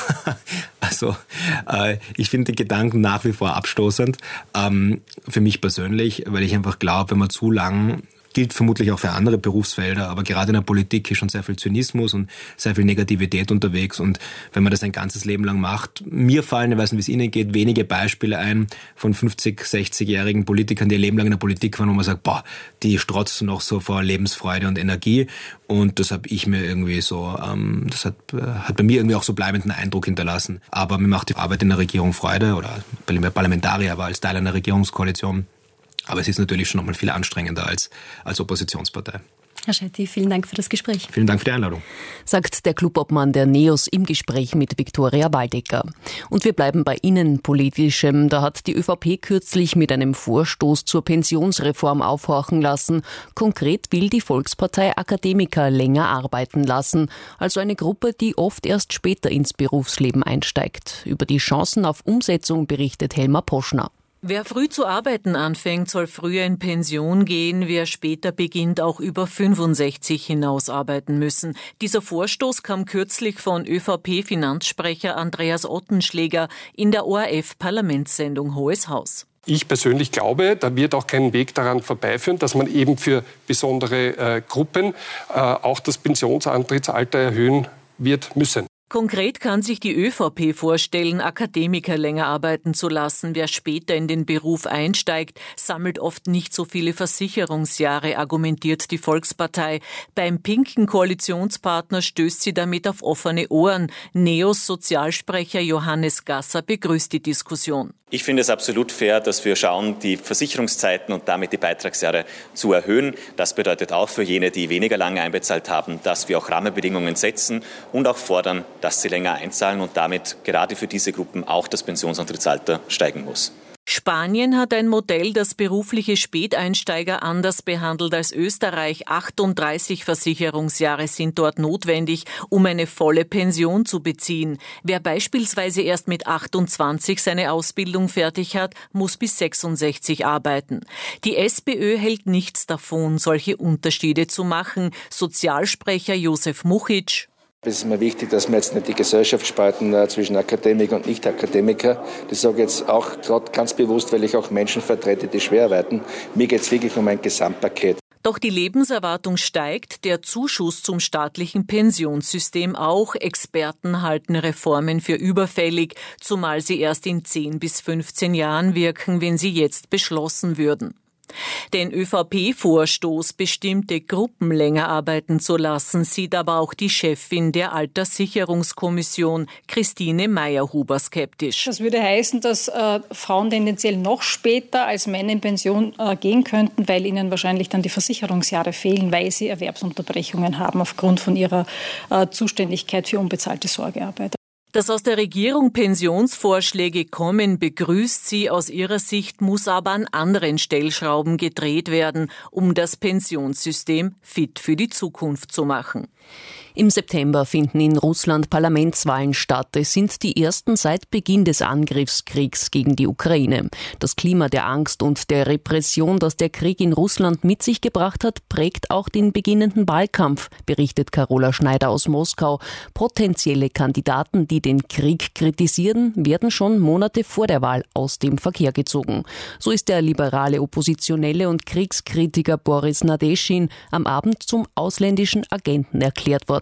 Also, äh, ich finde den Gedanken nach wie vor abstoßend. Ähm, für mich persönlich, weil ich einfach glaube, wenn man zu lang, gilt vermutlich auch für andere Berufsfelder, aber gerade in der Politik ist schon sehr viel Zynismus und sehr viel Negativität unterwegs und wenn man das ein ganzes Leben lang macht, mir fallen, ich weiß nicht, wie es Ihnen geht, wenige Beispiele ein von fünfzig-, sechzigjährigen Politikern, die ihr Leben lang in der Politik waren, wo man sagt, boah, die strotzen noch so vor Lebensfreude und Energie und das habe ich mir irgendwie so, ähm, das hat, hat bei mir irgendwie auch so bleibenden Eindruck hinterlassen. Aber mir macht die Arbeit in der Regierung Freude oder Parlamentarier, aber als Teil einer Regierungskoalition. Aber es ist natürlich schon noch mal viel anstrengender als, als Oppositionspartei. Herr Schetti, vielen Dank für das Gespräch. Vielen Dank für die Einladung. Sagt der Clubobmann der NEOS im Gespräch mit Viktoria Waldecker. Und wir bleiben bei Innenpolitischem. Da hat die ÖVP kürzlich mit einem Vorstoß zur Pensionsreform aufhorchen lassen. Konkret will die Volkspartei Akademiker länger arbeiten lassen. Also eine Gruppe, die oft erst später ins Berufsleben einsteigt. Über die Chancen auf Umsetzung berichtet Helma Poschner. Wer früh zu arbeiten anfängt, soll früher in Pension gehen. Wer später beginnt, auch über fünfundsechzig hinaus arbeiten müssen. Dieser Vorstoß kam kürzlich von ÖVP-Finanzsprecher Andreas Ottenschläger in der O R F-Parlamentssendung Hohes Haus. Ich persönlich glaube, da wird auch kein Weg daran vorbeiführen, dass man eben für besondere äh, Gruppen äh, auch das Pensionsantrittsalter erhöhen wird müssen. Konkret kann sich die ÖVP vorstellen, Akademiker länger arbeiten zu lassen. Wer später in den Beruf einsteigt, sammelt oft nicht so viele Versicherungsjahre, argumentiert die Volkspartei. Beim pinken Koalitionspartner stößt sie damit auf offene Ohren. NEOS Sozialsprecher Johannes Gasser begrüßt die Diskussion. Ich finde es absolut fair, dass wir schauen, die Versicherungszeiten und damit die Beitragsjahre zu erhöhen. Das bedeutet auch für jene, die weniger lange einbezahlt haben, dass wir auch Rahmenbedingungen setzen und auch fordern, dass sie länger einzahlen und damit gerade für diese Gruppen auch das Pensionsantrittsalter steigen muss. Spanien hat ein Modell, das berufliche Späteinsteiger anders behandelt als Österreich. achtunddreißig Versicherungsjahre sind dort notwendig, um eine volle Pension zu beziehen. Wer beispielsweise erst mit achtundzwanzig seine Ausbildung fertig hat, muss bis sechsundsechzig arbeiten. Die SPÖ hält nichts davon, solche Unterschiede zu machen. Sozialsprecher Josef Muchic: Es ist mir wichtig, dass wir jetzt nicht die Gesellschaft spalten äh, zwischen Akademiker und Nicht-Akademiker. Das sage ich jetzt auch gerade ganz bewusst, weil ich auch Menschen vertrete, die schwer arbeiten. Mir geht es wirklich um ein Gesamtpaket. Doch die Lebenserwartung steigt, der Zuschuss zum staatlichen Pensionssystem auch. Experten halten Reformen für überfällig, zumal sie erst in zehn bis fünfzehn Jahren wirken, wenn sie jetzt beschlossen würden. Den ÖVP-Vorstoß, bestimmte Gruppen länger arbeiten zu lassen, sieht aber auch die Chefin der Alterssicherungskommission, Christine Meyer-Huber, skeptisch. Das würde heißen, dass äh, Frauen tendenziell noch später als Männer in Pension äh, gehen könnten, weil ihnen wahrscheinlich dann die Versicherungsjahre fehlen, weil sie Erwerbsunterbrechungen haben aufgrund von ihrer äh, Zuständigkeit für unbezahlte Sorgearbeit. Dass aus der Regierung Pensionsvorschläge kommen, begrüßt sie. Aus ihrer Sicht muss aber an anderen Stellschrauben gedreht werden, um das Pensionssystem fit für die Zukunft zu machen. Im September finden in Russland Parlamentswahlen statt. Es sind die ersten seit Beginn des Angriffskriegs gegen die Ukraine. Das Klima der Angst und der Repression, das der Krieg in Russland mit sich gebracht hat, prägt auch den beginnenden Wahlkampf, berichtet Carola Schneider aus Moskau. Potenzielle Kandidaten, die den Krieg kritisieren, werden schon Monate vor der Wahl aus dem Verkehr gezogen. So ist der liberale Oppositionelle und Kriegskritiker Boris Nadeschin am Abend zum ausländischen Agenten erklärt worden.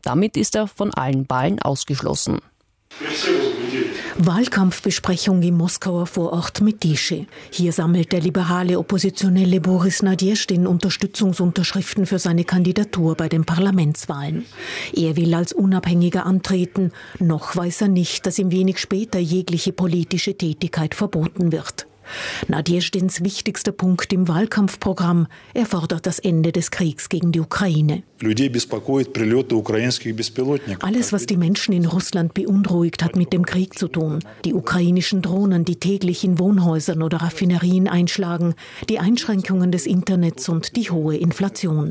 Damit ist er von allen Wahlen ausgeschlossen. Wahlkampfbesprechung im Moskauer Vorort Metische. Hier sammelt der liberale Oppositionelle Boris Nadjezdin Unterstützungsunterschriften für seine Kandidatur bei den Parlamentswahlen. Er will als Unabhängiger antreten. Noch weiß er nicht, dass ihm wenig später jegliche politische Tätigkeit verboten wird. Nadjezdins wichtigster Punkt im Wahlkampfprogramm: Er fordert das Ende des Kriegs gegen die Ukraine. Alles, was die Menschen in Russland beunruhigt, hat mit dem Krieg zu tun. Die ukrainischen Drohnen, die täglich in Wohnhäusern oder Raffinerien einschlagen, die Einschränkungen des Internets und die hohe Inflation.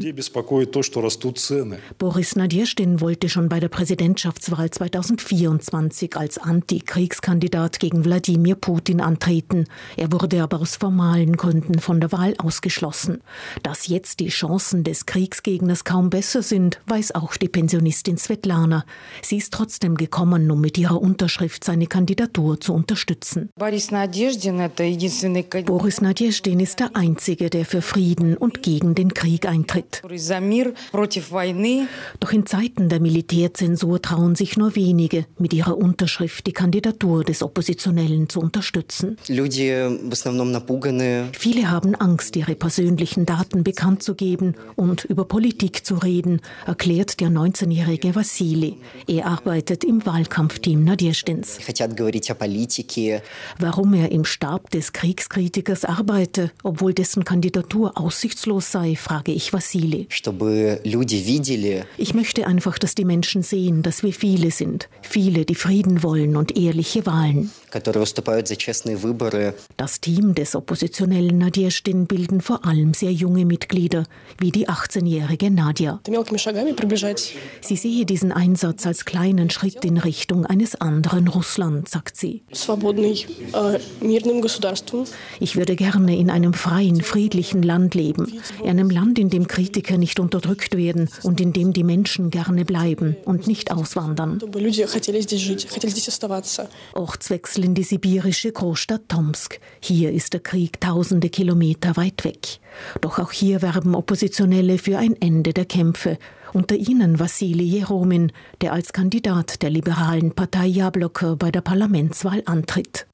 Boris Nadjezdin wollte schon bei der Präsidentschaftswahl zweitausendvierundzwanzig als Antikriegskandidat gegen Wladimir Putin antreten. Er wurde aber aus formalen Gründen von der Wahl ausgeschlossen. Dass jetzt die Chancen des Kriegsgegners kaum besser sind, weiß auch die Pensionistin Svetlana. Sie ist trotzdem gekommen, um mit ihrer Unterschrift seine Kandidatur zu unterstützen. Boris Nadjezdin ist der Einzige, der für Frieden und gegen den Krieg eintritt. Doch in Zeiten der Militärzensur trauen sich nur wenige, mit ihrer Unterschrift die Kandidatur des Oppositionellen zu unterstützen. Viele haben Angst, ihre persönlichen Daten bekannt zu geben und über Politik zu reden, erklärt der neunzehnjährige Wassili. Er arbeitet im Wahlkampfteam Nadjezdins. Warum er im Stab des Kriegskritikers arbeite, obwohl dessen Kandidatur aussichtslos sei, frage ich Wassili. Ich möchte einfach, dass die Menschen sehen, dass wir viele sind. Viele, die Frieden wollen und ehrliche Wahlen. Das Team des Oppositionellen Nadjezdin bilden vor allem sehr junge Mitglieder, wie die achtzehnjährige Nadja. Sie sehe diesen Einsatz als kleinen Schritt in Richtung eines anderen Russland, sagt sie. Ich würde gerne in einem freien, friedlichen Land leben. In einem Land, in dem Kritiker nicht unterdrückt werden und in dem die Menschen gerne bleiben und nicht auswandern. Ortswechsel in die sibirische Großstadt Tomsk. Hier ist der Krieg tausende Kilometer weit weg. Doch auch hier werben Oppositionelle für ein Ende der Kämpfe. Unter ihnen Wassili Jeromin, der als Kandidat der liberalen Partei Jabloko bei der Parlamentswahl antritt.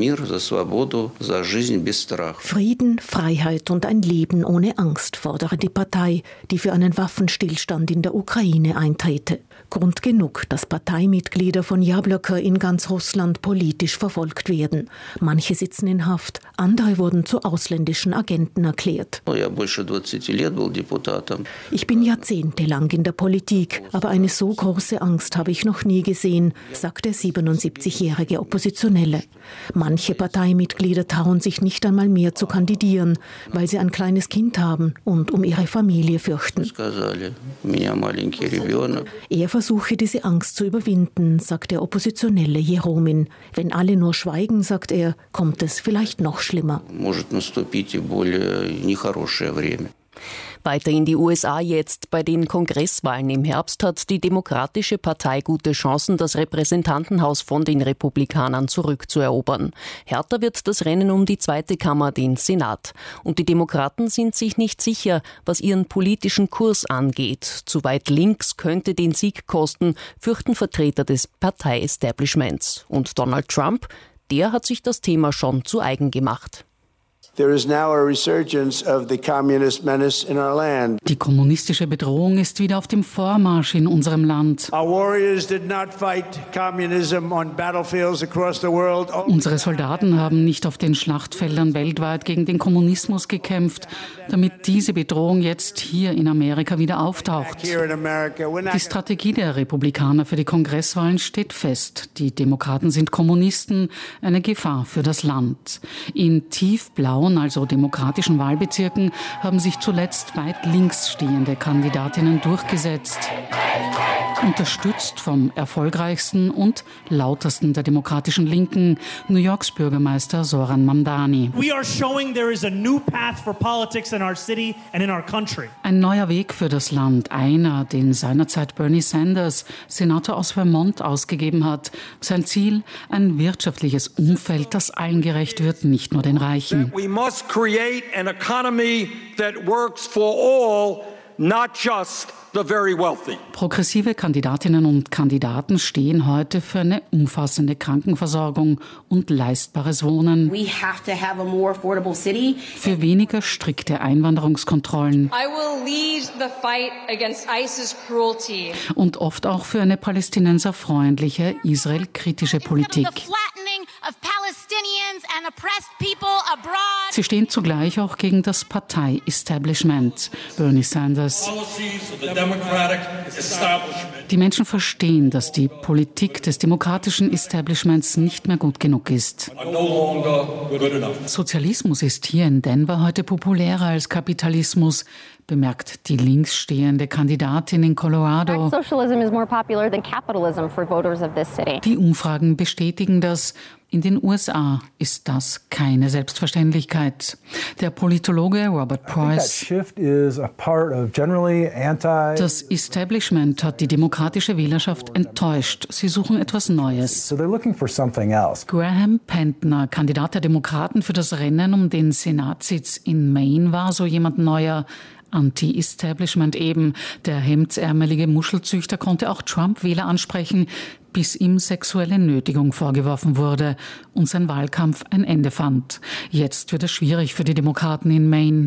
Frieden, Freiheit und ein Leben ohne Angst fordere die Partei, die für einen Waffenstillstand in der Ukraine eintrete. Grund genug, dass Parteimitglieder von Jabloko in ganz Russland politisch verfolgt werden. Manche sitzen in Haft, andere wurden zu ausländischen Agenten erklärt. Ich bin jahrzehntelang in der Politik, aber eine so große Angst habe ich noch nie gesehen, sagt der siebenundsiebzigjährige Oppositionelle. Manche Parteimitglieder trauen sich nicht einmal mehr zu kandidieren, weil sie ein kleines Kind haben und um ihre Familie fürchten. Er versuche diese Angst zu überwinden, sagt der Oppositionelle Jeromin. Wenn alle nur schweigen, sagt er, kommt es vielleicht noch schlimmer. Weiter in die U S A jetzt. Bei den Kongresswahlen im Herbst hat die Demokratische Partei gute Chancen, das Repräsentantenhaus von den Republikanern zurückzuerobern. Härter wird das Rennen um die zweite Kammer, den Senat. Und die Demokraten sind sich nicht sicher, was ihren politischen Kurs angeht. Zu weit links könnte den Sieg kosten, fürchten Vertreter des Partei-Establishments. Und Donald Trump, der hat sich das Thema schon zu eigen gemacht. Die kommunistische Bedrohung ist wieder auf dem Vormarsch in unserem Land. Unsere Soldaten haben nicht auf den Schlachtfeldern weltweit gegen den Kommunismus gekämpft, damit diese Bedrohung jetzt hier in Amerika wieder auftaucht. Die Strategie der Republikaner für die Kongresswahlen steht fest. Die Demokraten sind Kommunisten, eine Gefahr für das Land. In tiefblau, also demokratischen Wahlbezirken, haben sich zuletzt weit links stehende Kandidatinnen durchgesetzt. Unterstützt vom erfolgreichsten und lautesten der demokratischen Linken, New Yorks Bürgermeister Zoran Mamdani. Ein neuer Weg für das Land, einer, den seinerzeit Bernie Sanders, Senator aus Vermont, ausgegeben hat. Sein Ziel, ein wirtschaftliches Umfeld, das allen gerecht wird, nicht nur den Reichen. We must create an economy that works for all, not just the very wealthy. Progressive Kandidatinnen und Kandidaten stehen heute für eine umfassende Krankenversorgung und leistbares Wohnen. We have to have a more affordable city. Für weniger strikte Einwanderungskontrollen. I will lead the fight against ISIS cruelty. Und oft auch für eine palästinenserfreundliche, israelkritische Politik. Sie stehen zugleich auch gegen das Partei-Establishment. Bernie Sanders. Die Menschen verstehen, dass die Politik des demokratischen Establishments nicht mehr gut genug ist. Sozialismus ist hier in Denver heute populärer als Kapitalismus, bemerkt die linksstehende Kandidatin in Colorado. Die Umfragen bestätigen das. In den U S A ist das keine Selbstverständlichkeit. Der Politologe Robert Price. Das Establishment hat die demokratische Wählerschaft enttäuscht. Sie suchen etwas Neues. Graham Pentner, Kandidat der Demokraten für das Rennen um den Senatssitz in Maine, war so jemand neuer. Anti-Establishment eben. Der hemdsärmelige Muschelzüchter konnte auch Trump-Wähler ansprechen, bis ihm sexuelle Nötigung vorgeworfen wurde und sein Wahlkampf ein Ende fand. Jetzt wird es schwierig für die Demokraten in Maine.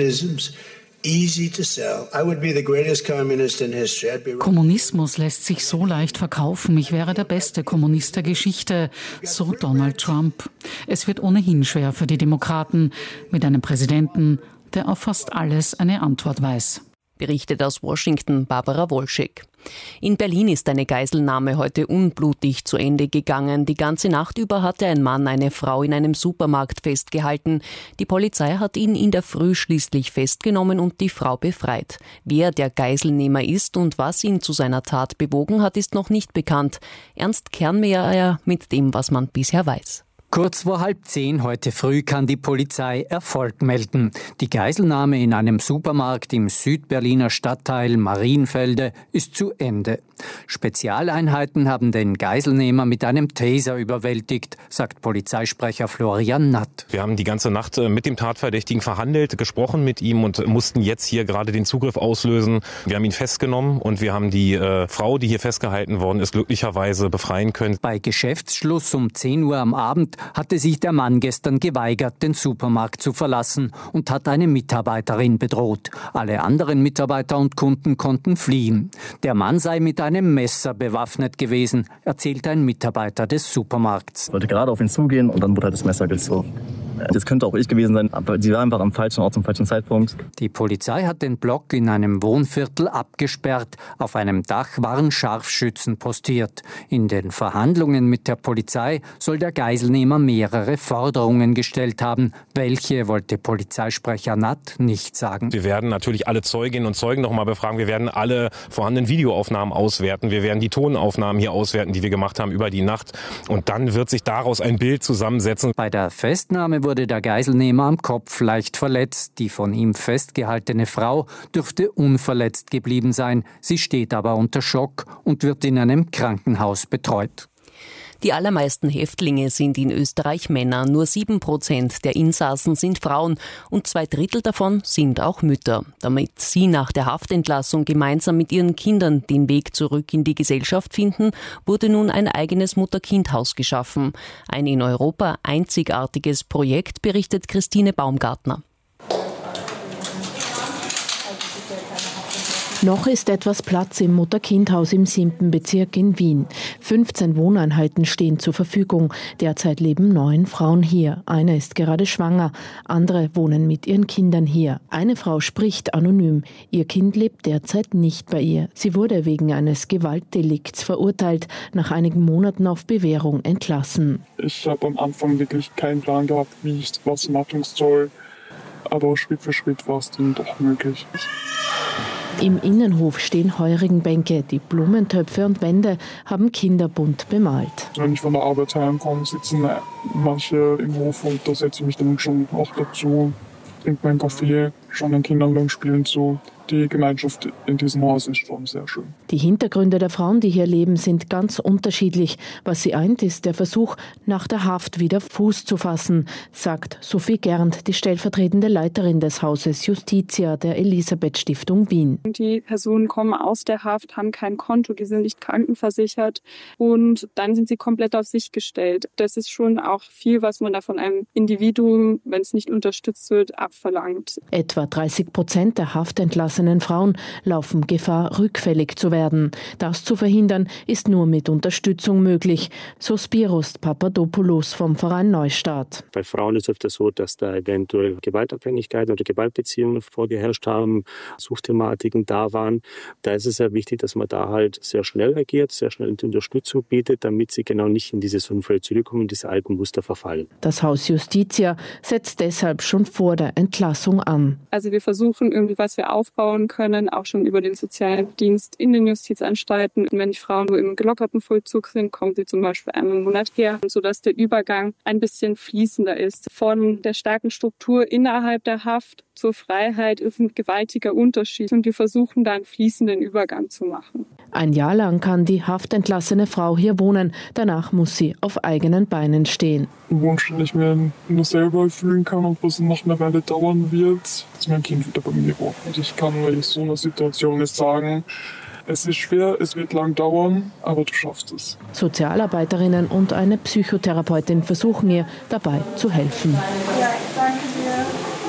Kommunismus lässt sich so leicht verkaufen. Ich wäre der beste Kommunist der Geschichte, so Donald Trump. Es wird ohnehin schwer für die Demokraten mit einem Präsidenten, der auf fast alles eine Antwort weiß. Berichtet aus Washington Barbara Wolschek. In Berlin ist eine Geiselnahme heute unblutig zu Ende gegangen. Die ganze Nacht über hatte ein Mann eine Frau in einem Supermarkt festgehalten. Die Polizei hat ihn in der Früh schließlich festgenommen und die Frau befreit. Wer der Geiselnehmer ist und was ihn zu seiner Tat bewogen hat, ist noch nicht bekannt. Ernst Kernmeyer mit dem, was man bisher weiß. Kurz vor halb zehn heute früh kann die Polizei Erfolg melden. Die Geiselnahme in einem Supermarkt im Südberliner Stadtteil Marienfelde ist zu Ende. Spezialeinheiten haben den Geiselnehmer mit einem Taser überwältigt, sagt Polizeisprecher Florian Natt. Wir haben die ganze Nacht mit dem Tatverdächtigen verhandelt, gesprochen mit ihm und mussten jetzt hier gerade den Zugriff auslösen. Wir haben ihn festgenommen und wir haben die äh, Frau, die hier festgehalten worden ist, glücklicherweise befreien können. Bei Geschäftsschluss um zehn Uhr am Abend hatte sich der Mann gestern geweigert, den Supermarkt zu verlassen und hat eine Mitarbeiterin bedroht. Alle anderen Mitarbeiter und Kunden konnten fliehen. Der Mann sei mit einem Messer bewaffnet gewesen, erzählt ein Mitarbeiter des Supermarkts. Ich wollte gerade auf ihn zugehen und dann wurde halt das Messer gezogen. Das könnte auch ich gewesen sein, aber sie war einfach am falschen Ort zum falschen Zeitpunkt. Die Polizei hat den Block in einem Wohnviertel abgesperrt. Auf einem Dach waren Scharfschützen postiert. In den Verhandlungen mit der Polizei soll der Geiselnehmer mehrere Forderungen gestellt haben. Welche wollte Polizeisprecher Natt nicht sagen. Wir werden natürlich alle Zeuginnen und Zeugen noch mal befragen. Wir werden alle vorhandenen Videoaufnahmen auswerten. Wir werden die Tonaufnahmen hier auswerten, die wir gemacht haben über die Nacht. Und dann wird sich daraus ein Bild zusammensetzen. Bei der Festnahme wurde der Geiselnehmer am Kopf leicht verletzt. Die von ihm festgehaltene Frau dürfte unverletzt geblieben sein. Sie steht aber unter Schock und wird in einem Krankenhaus betreut. Die allermeisten Häftlinge sind in Österreich Männer. Nur sieben Prozent der Insassen sind Frauen und zwei Drittel davon sind auch Mütter. Damit sie nach der Haftentlassung gemeinsam mit ihren Kindern den Weg zurück in die Gesellschaft finden, wurde nun ein eigenes Mutter-Kind-Haus geschaffen. Ein in Europa einzigartiges Projekt, berichtet Christine Baumgartner. Noch ist etwas Platz im Mutter-Kind-Haus im siebten Bezirk in Wien. fünfzehn Wohneinheiten stehen zur Verfügung. Derzeit leben neun Frauen hier. Eine ist gerade schwanger. Andere wohnen mit ihren Kindern hier. Eine Frau spricht anonym. Ihr Kind lebt derzeit nicht bei ihr. Sie wurde wegen eines Gewaltdelikts verurteilt, nach einigen Monaten auf Bewährung entlassen. Ich habe am Anfang wirklich keinen Plan gehabt, wie ich was machen soll. Aber Schritt für Schritt war es dann doch möglich. Im Innenhof stehen Heurigenbänke, die Blumentöpfe und Wände haben Kinder bunt bemalt. Wenn ich von der Arbeit heimkomme, sitzen manche im Hof und da setze ich mich dann schon auch dazu, trinke meinen Kaffee, schaue den Kindern beim Spielen zu. die Gemeinschaft in diesem Haus ist schon sehr schön. Die Hintergründe der Frauen, die hier leben, sind ganz unterschiedlich. Was sie eint, ist der Versuch, nach der Haft wieder Fuß zu fassen, sagt Sophie Gernd, die stellvertretende Leiterin des Hauses Justitia der Elisabeth-Stiftung Wien. Die Personen kommen aus der Haft, haben kein Konto, die sind nicht krankenversichert und dann sind sie komplett auf sich gestellt. Das ist schon auch viel, was man da von einem Individuum, wenn es nicht unterstützt wird, abverlangt. Etwa dreißig Prozent der haftentlassenen Frauen laufen Gefahr, rückfällig zu werden. Das zu verhindern, ist nur mit Unterstützung möglich, so Spiros Papadopoulos vom Verein Neustart. Bei Frauen ist es öfter so, dass da eventuell Gewaltabhängigkeiten oder Gewaltbeziehungen vorgeherrscht haben, Suchthematiken da waren. Da ist es sehr wichtig, dass man da halt sehr schnell agiert, sehr schnell die Unterstützung bietet, damit sie genau nicht in dieses Unfall zurückkommen, in diese alten Muster verfallen. Das Haus Justitia setzt deshalb schon vor der Entlassung an. Also wir versuchen irgendwie, was wir aufbauen können, auch schon über den Sozialdienst in den Justizanstalten. Wenn die Frauen nur im gelockerten Vollzug sind, kommen sie zum Beispiel einmal im Monat her, sodass der Übergang ein bisschen fließender ist. Von der starken Struktur innerhalb der Haft zur Freiheit ist ein gewaltiger Unterschied und wir versuchen da einen fließenden Übergang zu machen. Ein Jahr lang kann die haftentlassene Frau hier wohnen. Danach muss sie auf eigenen Beinen stehen. Ein Wunsch, den ich mir nur selber erfüllen kann und was noch eine Weile dauern wird, dass mein Kind wieder bei mir wohnt. Und ich kann in so einer Situation nicht sagen, es ist schwer, es wird lang dauern, aber du schaffst es. Sozialarbeiterinnen und eine Psychotherapeutin versuchen ihr dabei zu helfen. Ja, danke dir.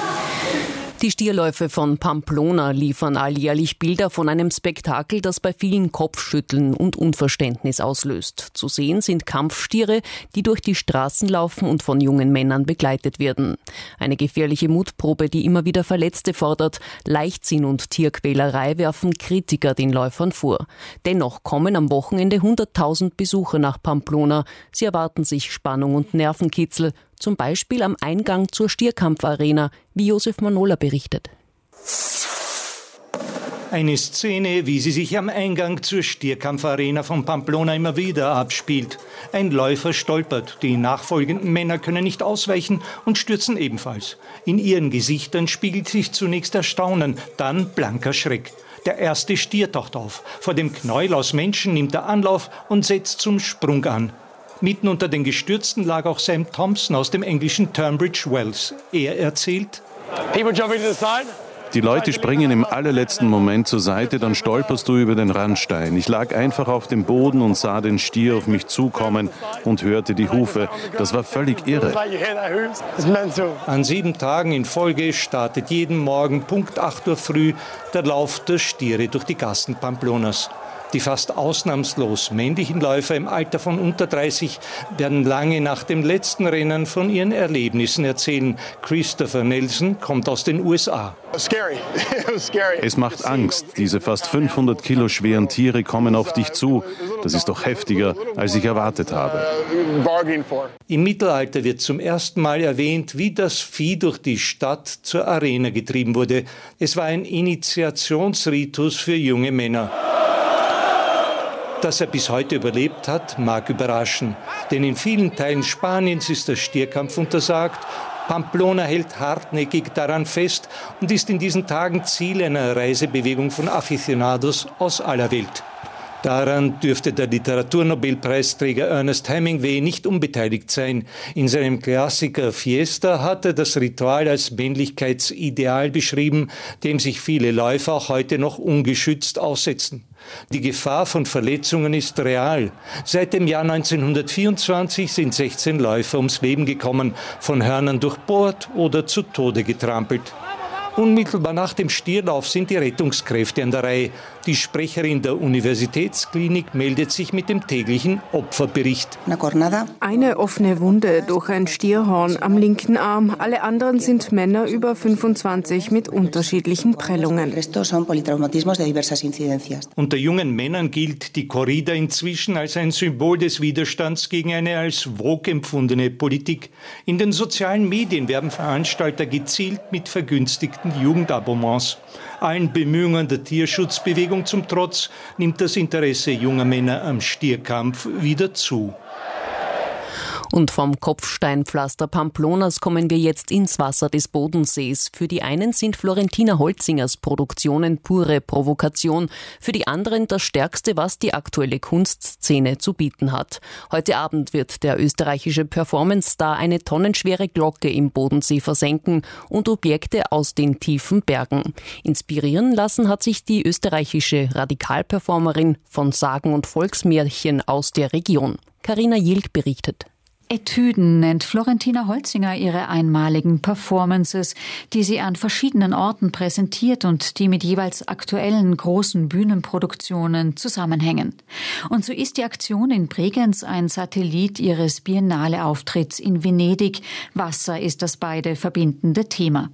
Die Stierläufe von Pamplona liefern alljährlich Bilder von einem Spektakel, das bei vielen Kopfschütteln und Unverständnis auslöst. Zu sehen sind Kampfstiere, die durch die Straßen laufen und von jungen Männern begleitet werden. Eine gefährliche Mutprobe, die immer wieder Verletzte fordert. Leichtsinn und Tierquälerei werfen Kritiker den Läufern vor. Dennoch kommen am Wochenende hunderttausend Besucher nach Pamplona. Sie erwarten sich Spannung und Nervenkitzel. Zum Beispiel am Eingang zur Stierkampfarena, wie Josef Manola berichtet. Eine Szene, wie sie sich am Eingang zur Stierkampfarena von Pamplona immer wieder abspielt. Ein Läufer stolpert, die nachfolgenden Männer können nicht ausweichen und stürzen ebenfalls. In ihren Gesichtern spiegelt sich zunächst Erstaunen, dann blanker Schreck. Der erste Stier taucht auf. Vor dem Knäuel aus Menschen nimmt er Anlauf und setzt zum Sprung an. Mitten unter den Gestürzten lag auch Sam Thompson aus dem englischen Tunbridge Wells. Er erzählt: Die Leute springen im allerletzten Moment zur Seite, dann stolperst du über den Randstein. Ich lag einfach auf dem Boden und sah den Stier auf mich zukommen und hörte die Hufe. Das war völlig irre. An sieben Tagen in Folge startet jeden Morgen Punkt acht Uhr früh der Lauf der Stiere durch die Gassen Pamplonas. Die fast ausnahmslos männlichen Läufer im Alter von unter dreißig werden lange nach dem letzten Rennen von ihren Erlebnissen erzählen. Christopher Nelson kommt aus den U S A. Es macht Angst. Diese fast fünfhundert Kilo schweren Tiere kommen auf dich zu. Das ist doch heftiger, als ich erwartet habe. Im Mittelalter wird zum ersten Mal erwähnt, wie das Vieh durch die Stadt zur Arena getrieben wurde. Es war ein Initiationsritus für junge Männer. Dass er bis heute überlebt hat, mag überraschen. Denn in vielen Teilen Spaniens ist der Stierkampf untersagt. Pamplona hält hartnäckig daran fest und ist in diesen Tagen Ziel einer Reisebewegung von Aficionados aus aller Welt. Daran dürfte der Literaturnobelpreisträger Ernest Hemingway nicht unbeteiligt sein. In seinem Klassiker Fiesta hat er das Ritual als Männlichkeitsideal beschrieben, dem sich viele Läufer auch heute noch ungeschützt aussetzen. Die Gefahr von Verletzungen ist real. Seit dem Jahr neunzehnhundertvierundzwanzig sind sechzehn Läufer ums Leben gekommen, von Hörnern durchbohrt oder zu Tode getrampelt. Unmittelbar nach dem Stierlauf sind die Rettungskräfte an der Reihe. Die Sprecherin der Universitätsklinik meldet sich mit dem täglichen Opferbericht. Eine offene Wunde durch ein Stierhorn am linken Arm. Alle anderen sind Männer über fünfundzwanzig mit unterschiedlichen Prellungen. Unter jungen Männern gilt die Corrida inzwischen als ein Symbol des Widerstands gegen eine als Vogue empfundene Politik. In den sozialen Medien werben Veranstalter gezielt mit vergünstigten Jugendabonnements. Allen Bemühungen der Tierschutzbewegung zum Trotz nimmt das Interesse junger Männer am Stierkampf wieder zu. Und vom Kopfsteinpflaster Pamplonas kommen wir jetzt ins Wasser des Bodensees. Für die einen sind Florentina Holzingers Produktionen pure Provokation, für die anderen das Stärkste, was die aktuelle Kunstszene zu bieten hat. Heute Abend wird der österreichische Performance-Star eine tonnenschwere Glocke im Bodensee versenken und Objekte aus den tiefen Bergen. Inspirieren lassen hat sich die österreichische Radikalperformerin von Sagen und Volksmärchen aus der Region. Carina Jilk berichtet. Etüden nennt Florentina Holzinger ihre einmaligen Performances, die sie an verschiedenen Orten präsentiert und die mit jeweils aktuellen großen Bühnenproduktionen zusammenhängen. Und so ist die Aktion in Bregenz ein Satellit ihres Biennale-Auftritts in Venedig. Wasser ist das beide verbindende Thema.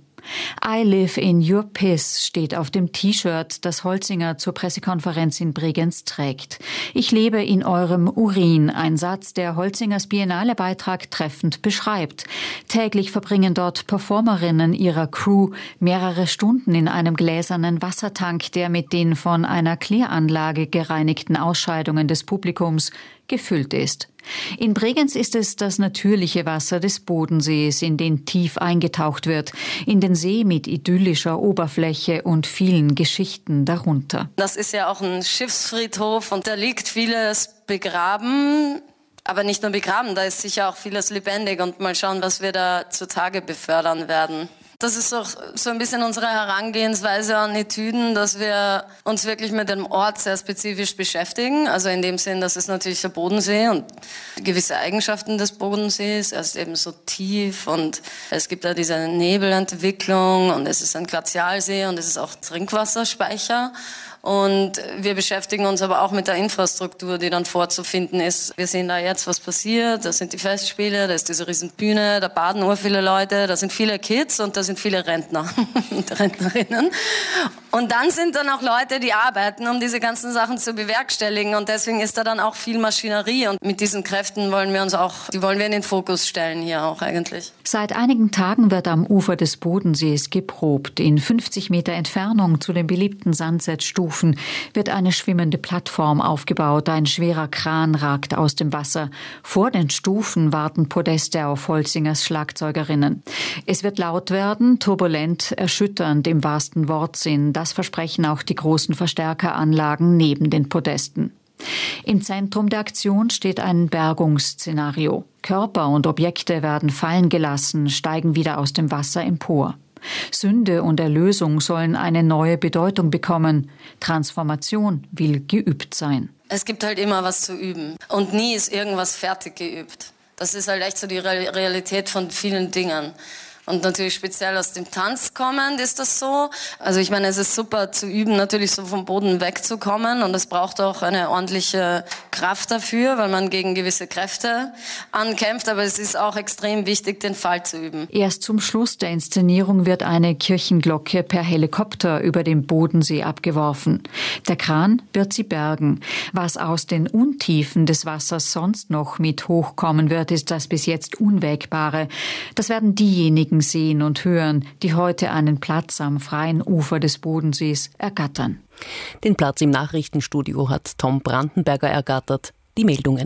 I live in your piss steht auf dem T-Shirt, das Holzinger zur Pressekonferenz in Bregenz trägt. Ich lebe in eurem Urin, ein Satz, der Holzingers Biennale-Beitrag treffend beschreibt. Täglich verbringen dort Performerinnen ihrer Crew mehrere Stunden in einem gläsernen Wassertank, der mit den von einer Kläranlage gereinigten Ausscheidungen des Publikums gefüllt ist. In Bregenz ist es das natürliche Wasser des Bodensees, in den tief eingetaucht wird, in den See mit idyllischer Oberfläche und vielen Geschichten darunter. Das ist ja auch ein Schiffsfriedhof und da liegt vieles begraben, aber nicht nur begraben, da ist sicher auch vieles lebendig und mal schauen, was wir da zutage befördern werden. Das ist auch so ein bisschen unsere Herangehensweise an Etüden, dass wir uns wirklich mit dem Ort sehr spezifisch beschäftigen. Also in dem Sinn, das ist natürlich der Bodensee und gewisse Eigenschaften des Bodensees. Er ist eben so tief und es gibt da diese Nebelentwicklung und es ist ein Glazialsee und es ist auch Trinkwasserspeicher. Und wir beschäftigen uns aber auch mit der Infrastruktur, die dann vorzufinden ist. Wir sehen da jetzt, was passiert. Da sind die Festspiele, da ist diese Riesenbühne, da baden ur viele Leute, da sind viele Kids und da sind viele Rentner und Rentnerinnen. Und dann sind dann auch Leute, die arbeiten, um diese ganzen Sachen zu bewerkstelligen. Und deswegen ist da dann auch viel Maschinerie. Und mit diesen Kräften wollen wir uns auch, die wollen wir in den Fokus stellen hier auch eigentlich. Seit einigen Tagen wird am Ufer des Bodensees geprobt. In fünfzig Meter Entfernung zu den beliebten Sunset-Stufen wird eine schwimmende Plattform aufgebaut. Ein schwerer Kran ragt aus dem Wasser. Vor den Stufen warten Podeste auf Holzingers Schlagzeugerinnen. Es wird laut werden, turbulent, erschütternd im wahrsten Wortsinn. Das versprechen auch die großen Verstärkeranlagen neben den Podesten. Im Zentrum der Aktion steht ein Bergungsszenario. Körper und Objekte werden fallen gelassen, steigen wieder aus dem Wasser empor. Sünde und Erlösung sollen eine neue Bedeutung bekommen. Transformation will geübt sein. Es gibt halt immer was zu üben. Und nie ist irgendwas fertig geübt. Das ist halt echt so die Realität von vielen Dingen. Und natürlich speziell aus dem Tanz kommend ist das so. Also ich meine, es ist super zu üben, natürlich so vom Boden wegzukommen. Und es braucht auch eine ordentliche Kraft dafür, weil man gegen gewisse Kräfte ankämpft. Aber es ist auch extrem wichtig, den Fall zu üben. Erst zum Schluss der Inszenierung wird eine Kirchenglocke per Helikopter über den Bodensee abgeworfen. Der Kran wird sie bergen. Was aus den Untiefen des Wassers sonst noch mit hochkommen wird, ist das bis jetzt Unwägbare. Das werden diejenigen sehen und hören, die heute einen Platz am freien Ufer des Bodensees ergattern. Den Platz im Nachrichtenstudio hat Tom Brandenberger ergattert. Die Meldungen.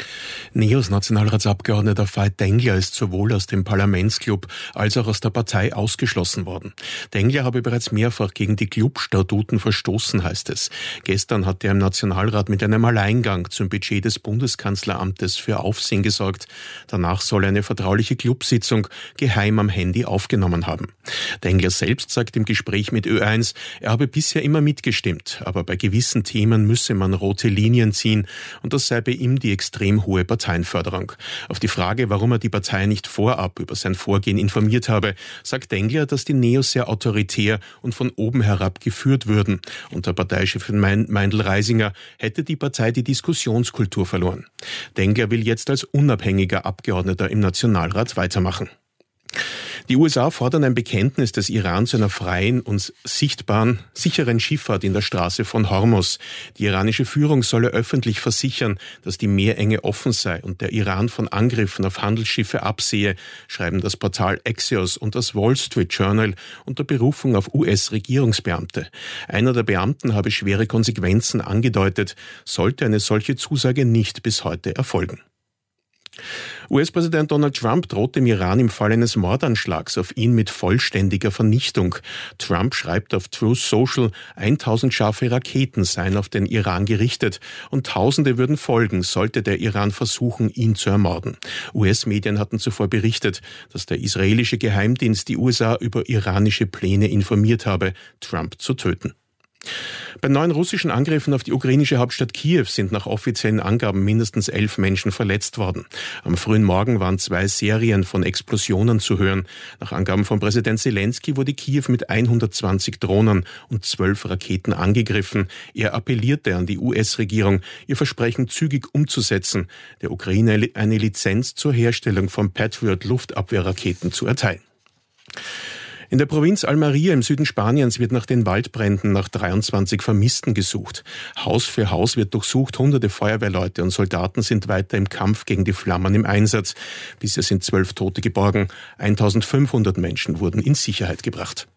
Neos Nationalratsabgeordneter Veit Dengler ist sowohl aus dem Parlamentsclub als auch aus der Partei ausgeschlossen worden. Dengler habe bereits mehrfach gegen die Clubstatuten verstoßen, heißt es. Gestern hat er im Nationalrat mit einem Alleingang zum Budget des Bundeskanzleramtes für Aufsehen gesorgt. Danach soll er eine vertrauliche Clubsitzung geheim am Handy aufgenommen haben. Dengler selbst sagt im Gespräch mit Ö eins, er habe bisher immer mitgestimmt, aber bei gewissen Themen müsse man rote Linien ziehen und das sei bei ihm die extrem hohe Parteienförderung. Auf die Frage, warum er die Partei nicht vorab über sein Vorgehen informiert habe, sagt Dengler, dass die Neos sehr autoritär und von oben herab geführt würden. Unter Parteichefin Meindl-Reisinger hätte die Partei die Diskussionskultur verloren. Dengler will jetzt als unabhängiger Abgeordneter im Nationalrat weitermachen. Die U S A fordern ein Bekenntnis des Iran zu einer freien und sichtbaren, sicheren Schifffahrt in der Straße von Hormuz. Die iranische Führung solle öffentlich versichern, dass die Meerenge offen sei und der Iran von Angriffen auf Handelsschiffe absehe, schreiben das Portal Axios und das Wall Street Journal unter Berufung auf U S-Regierungsbeamte. Einer der Beamten habe schwere Konsequenzen angedeutet, sollte eine solche Zusage nicht bis heute erfolgen. U S-Präsident Donald Trump droht dem Iran im Fall eines Mordanschlags auf ihn mit vollständiger Vernichtung. Trump schreibt auf Truth Social, tausend scharfe Raketen seien auf den Iran gerichtet und Tausende würden folgen, sollte der Iran versuchen, ihn zu ermorden. U S-Medien hatten zuvor berichtet, dass der israelische Geheimdienst die U S A über iranische Pläne informiert habe, Trump zu töten. Bei neuen russischen Angriffen auf die ukrainische Hauptstadt Kiew sind nach offiziellen Angaben mindestens elf Menschen verletzt worden. Am frühen Morgen waren zwei Serien von Explosionen zu hören. Nach Angaben von Präsident Zelensky wurde Kiew mit hundertzwanzig Drohnen und zwölf Raketen angegriffen. Er appellierte an die U S-Regierung, ihr Versprechen zügig umzusetzen, der Ukraine eine Lizenz zur Herstellung von Patriot-Luftabwehrraketen zu erteilen. In der Provinz Almería im Süden Spaniens wird nach den Waldbränden nach dreiundzwanzig Vermissten gesucht. Haus für Haus wird durchsucht, hunderte Feuerwehrleute und Soldaten sind weiter im Kampf gegen die Flammen im Einsatz. Bisher sind zwölf Tote geborgen, eintausendfünfhundert Menschen wurden in Sicherheit gebracht.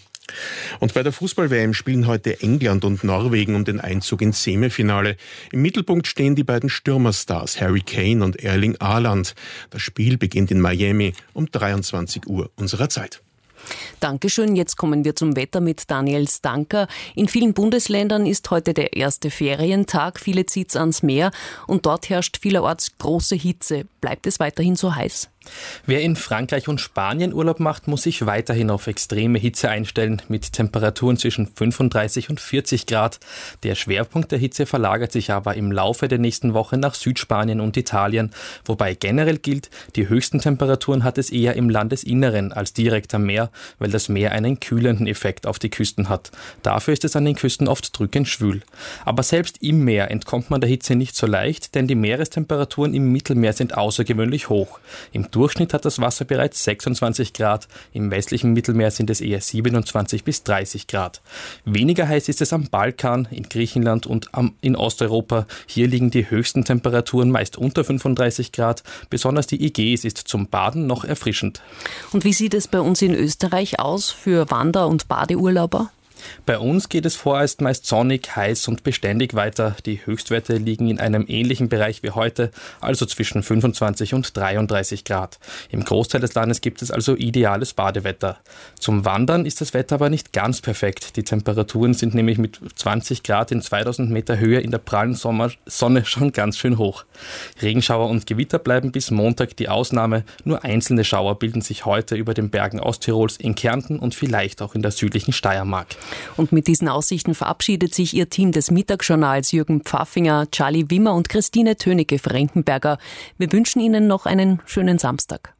Und bei der Fußball-W M spielen heute England und Norwegen um den Einzug ins Semifinale. Im Mittelpunkt stehen die beiden Stürmerstars Harry Kane und Erling Haaland. Das Spiel beginnt in Miami um dreiundzwanzig Uhr unserer Zeit. Dankeschön. Jetzt kommen wir zum Wetter mit Daniel Stanker. In vielen Bundesländern ist heute der erste Ferientag. Viele zieht's ans Meer und dort herrscht vielerorts große Hitze. Bleibt es weiterhin so heiß? Wer in Frankreich und Spanien Urlaub macht, muss sich weiterhin auf extreme Hitze einstellen, mit Temperaturen zwischen fünfunddreißig und vierzig Grad. Der Schwerpunkt der Hitze verlagert sich aber im Laufe der nächsten Woche nach Südspanien und Italien, wobei generell gilt, die höchsten Temperaturen hat es eher im Landesinneren als direkt am Meer, weil das Meer einen kühlenden Effekt auf die Küsten hat. Dafür ist es an den Küsten oft drückend schwül. Aber selbst im Meer entkommt man der Hitze nicht so leicht, denn die Meerestemperaturen im Mittelmeer sind außergewöhnlich hoch. Im Durchschnitt hat das Wasser bereits sechsundzwanzig Grad, im westlichen Mittelmeer sind es eher siebenundzwanzig bis dreißig Grad. Weniger heiß ist es am Balkan, in Griechenland und am, in Osteuropa. Hier liegen die höchsten Temperaturen meist unter fünfunddreißig Grad. Besonders die Ägäis ist zum Baden noch erfrischend. Und wie sieht es bei uns in Österreich aus für Wander- und Badeurlauber? Bei uns geht es vorerst meist sonnig, heiß und beständig weiter. Die Höchstwerte liegen in einem ähnlichen Bereich wie heute, also zwischen fünfundzwanzig und dreiunddreißig Grad. Im Großteil des Landes gibt es also ideales Badewetter. Zum Wandern ist das Wetter aber nicht ganz perfekt. Die Temperaturen sind nämlich mit zwanzig Grad in zweitausend Meter Höhe in der prallen Sommersonne schon ganz schön hoch. Regenschauer und Gewitter bleiben bis Montag die Ausnahme. Nur einzelne Schauer bilden sich heute über den Bergen Osttirols, in Kärnten und vielleicht auch in der südlichen Steiermark. Und mit diesen Aussichten verabschiedet sich Ihr Team des Mittagsjournals Jürgen Pfaffinger, Charlie Wimmer und Christine Tönicke-Frankenberger. Wir wünschen Ihnen noch einen schönen Samstag.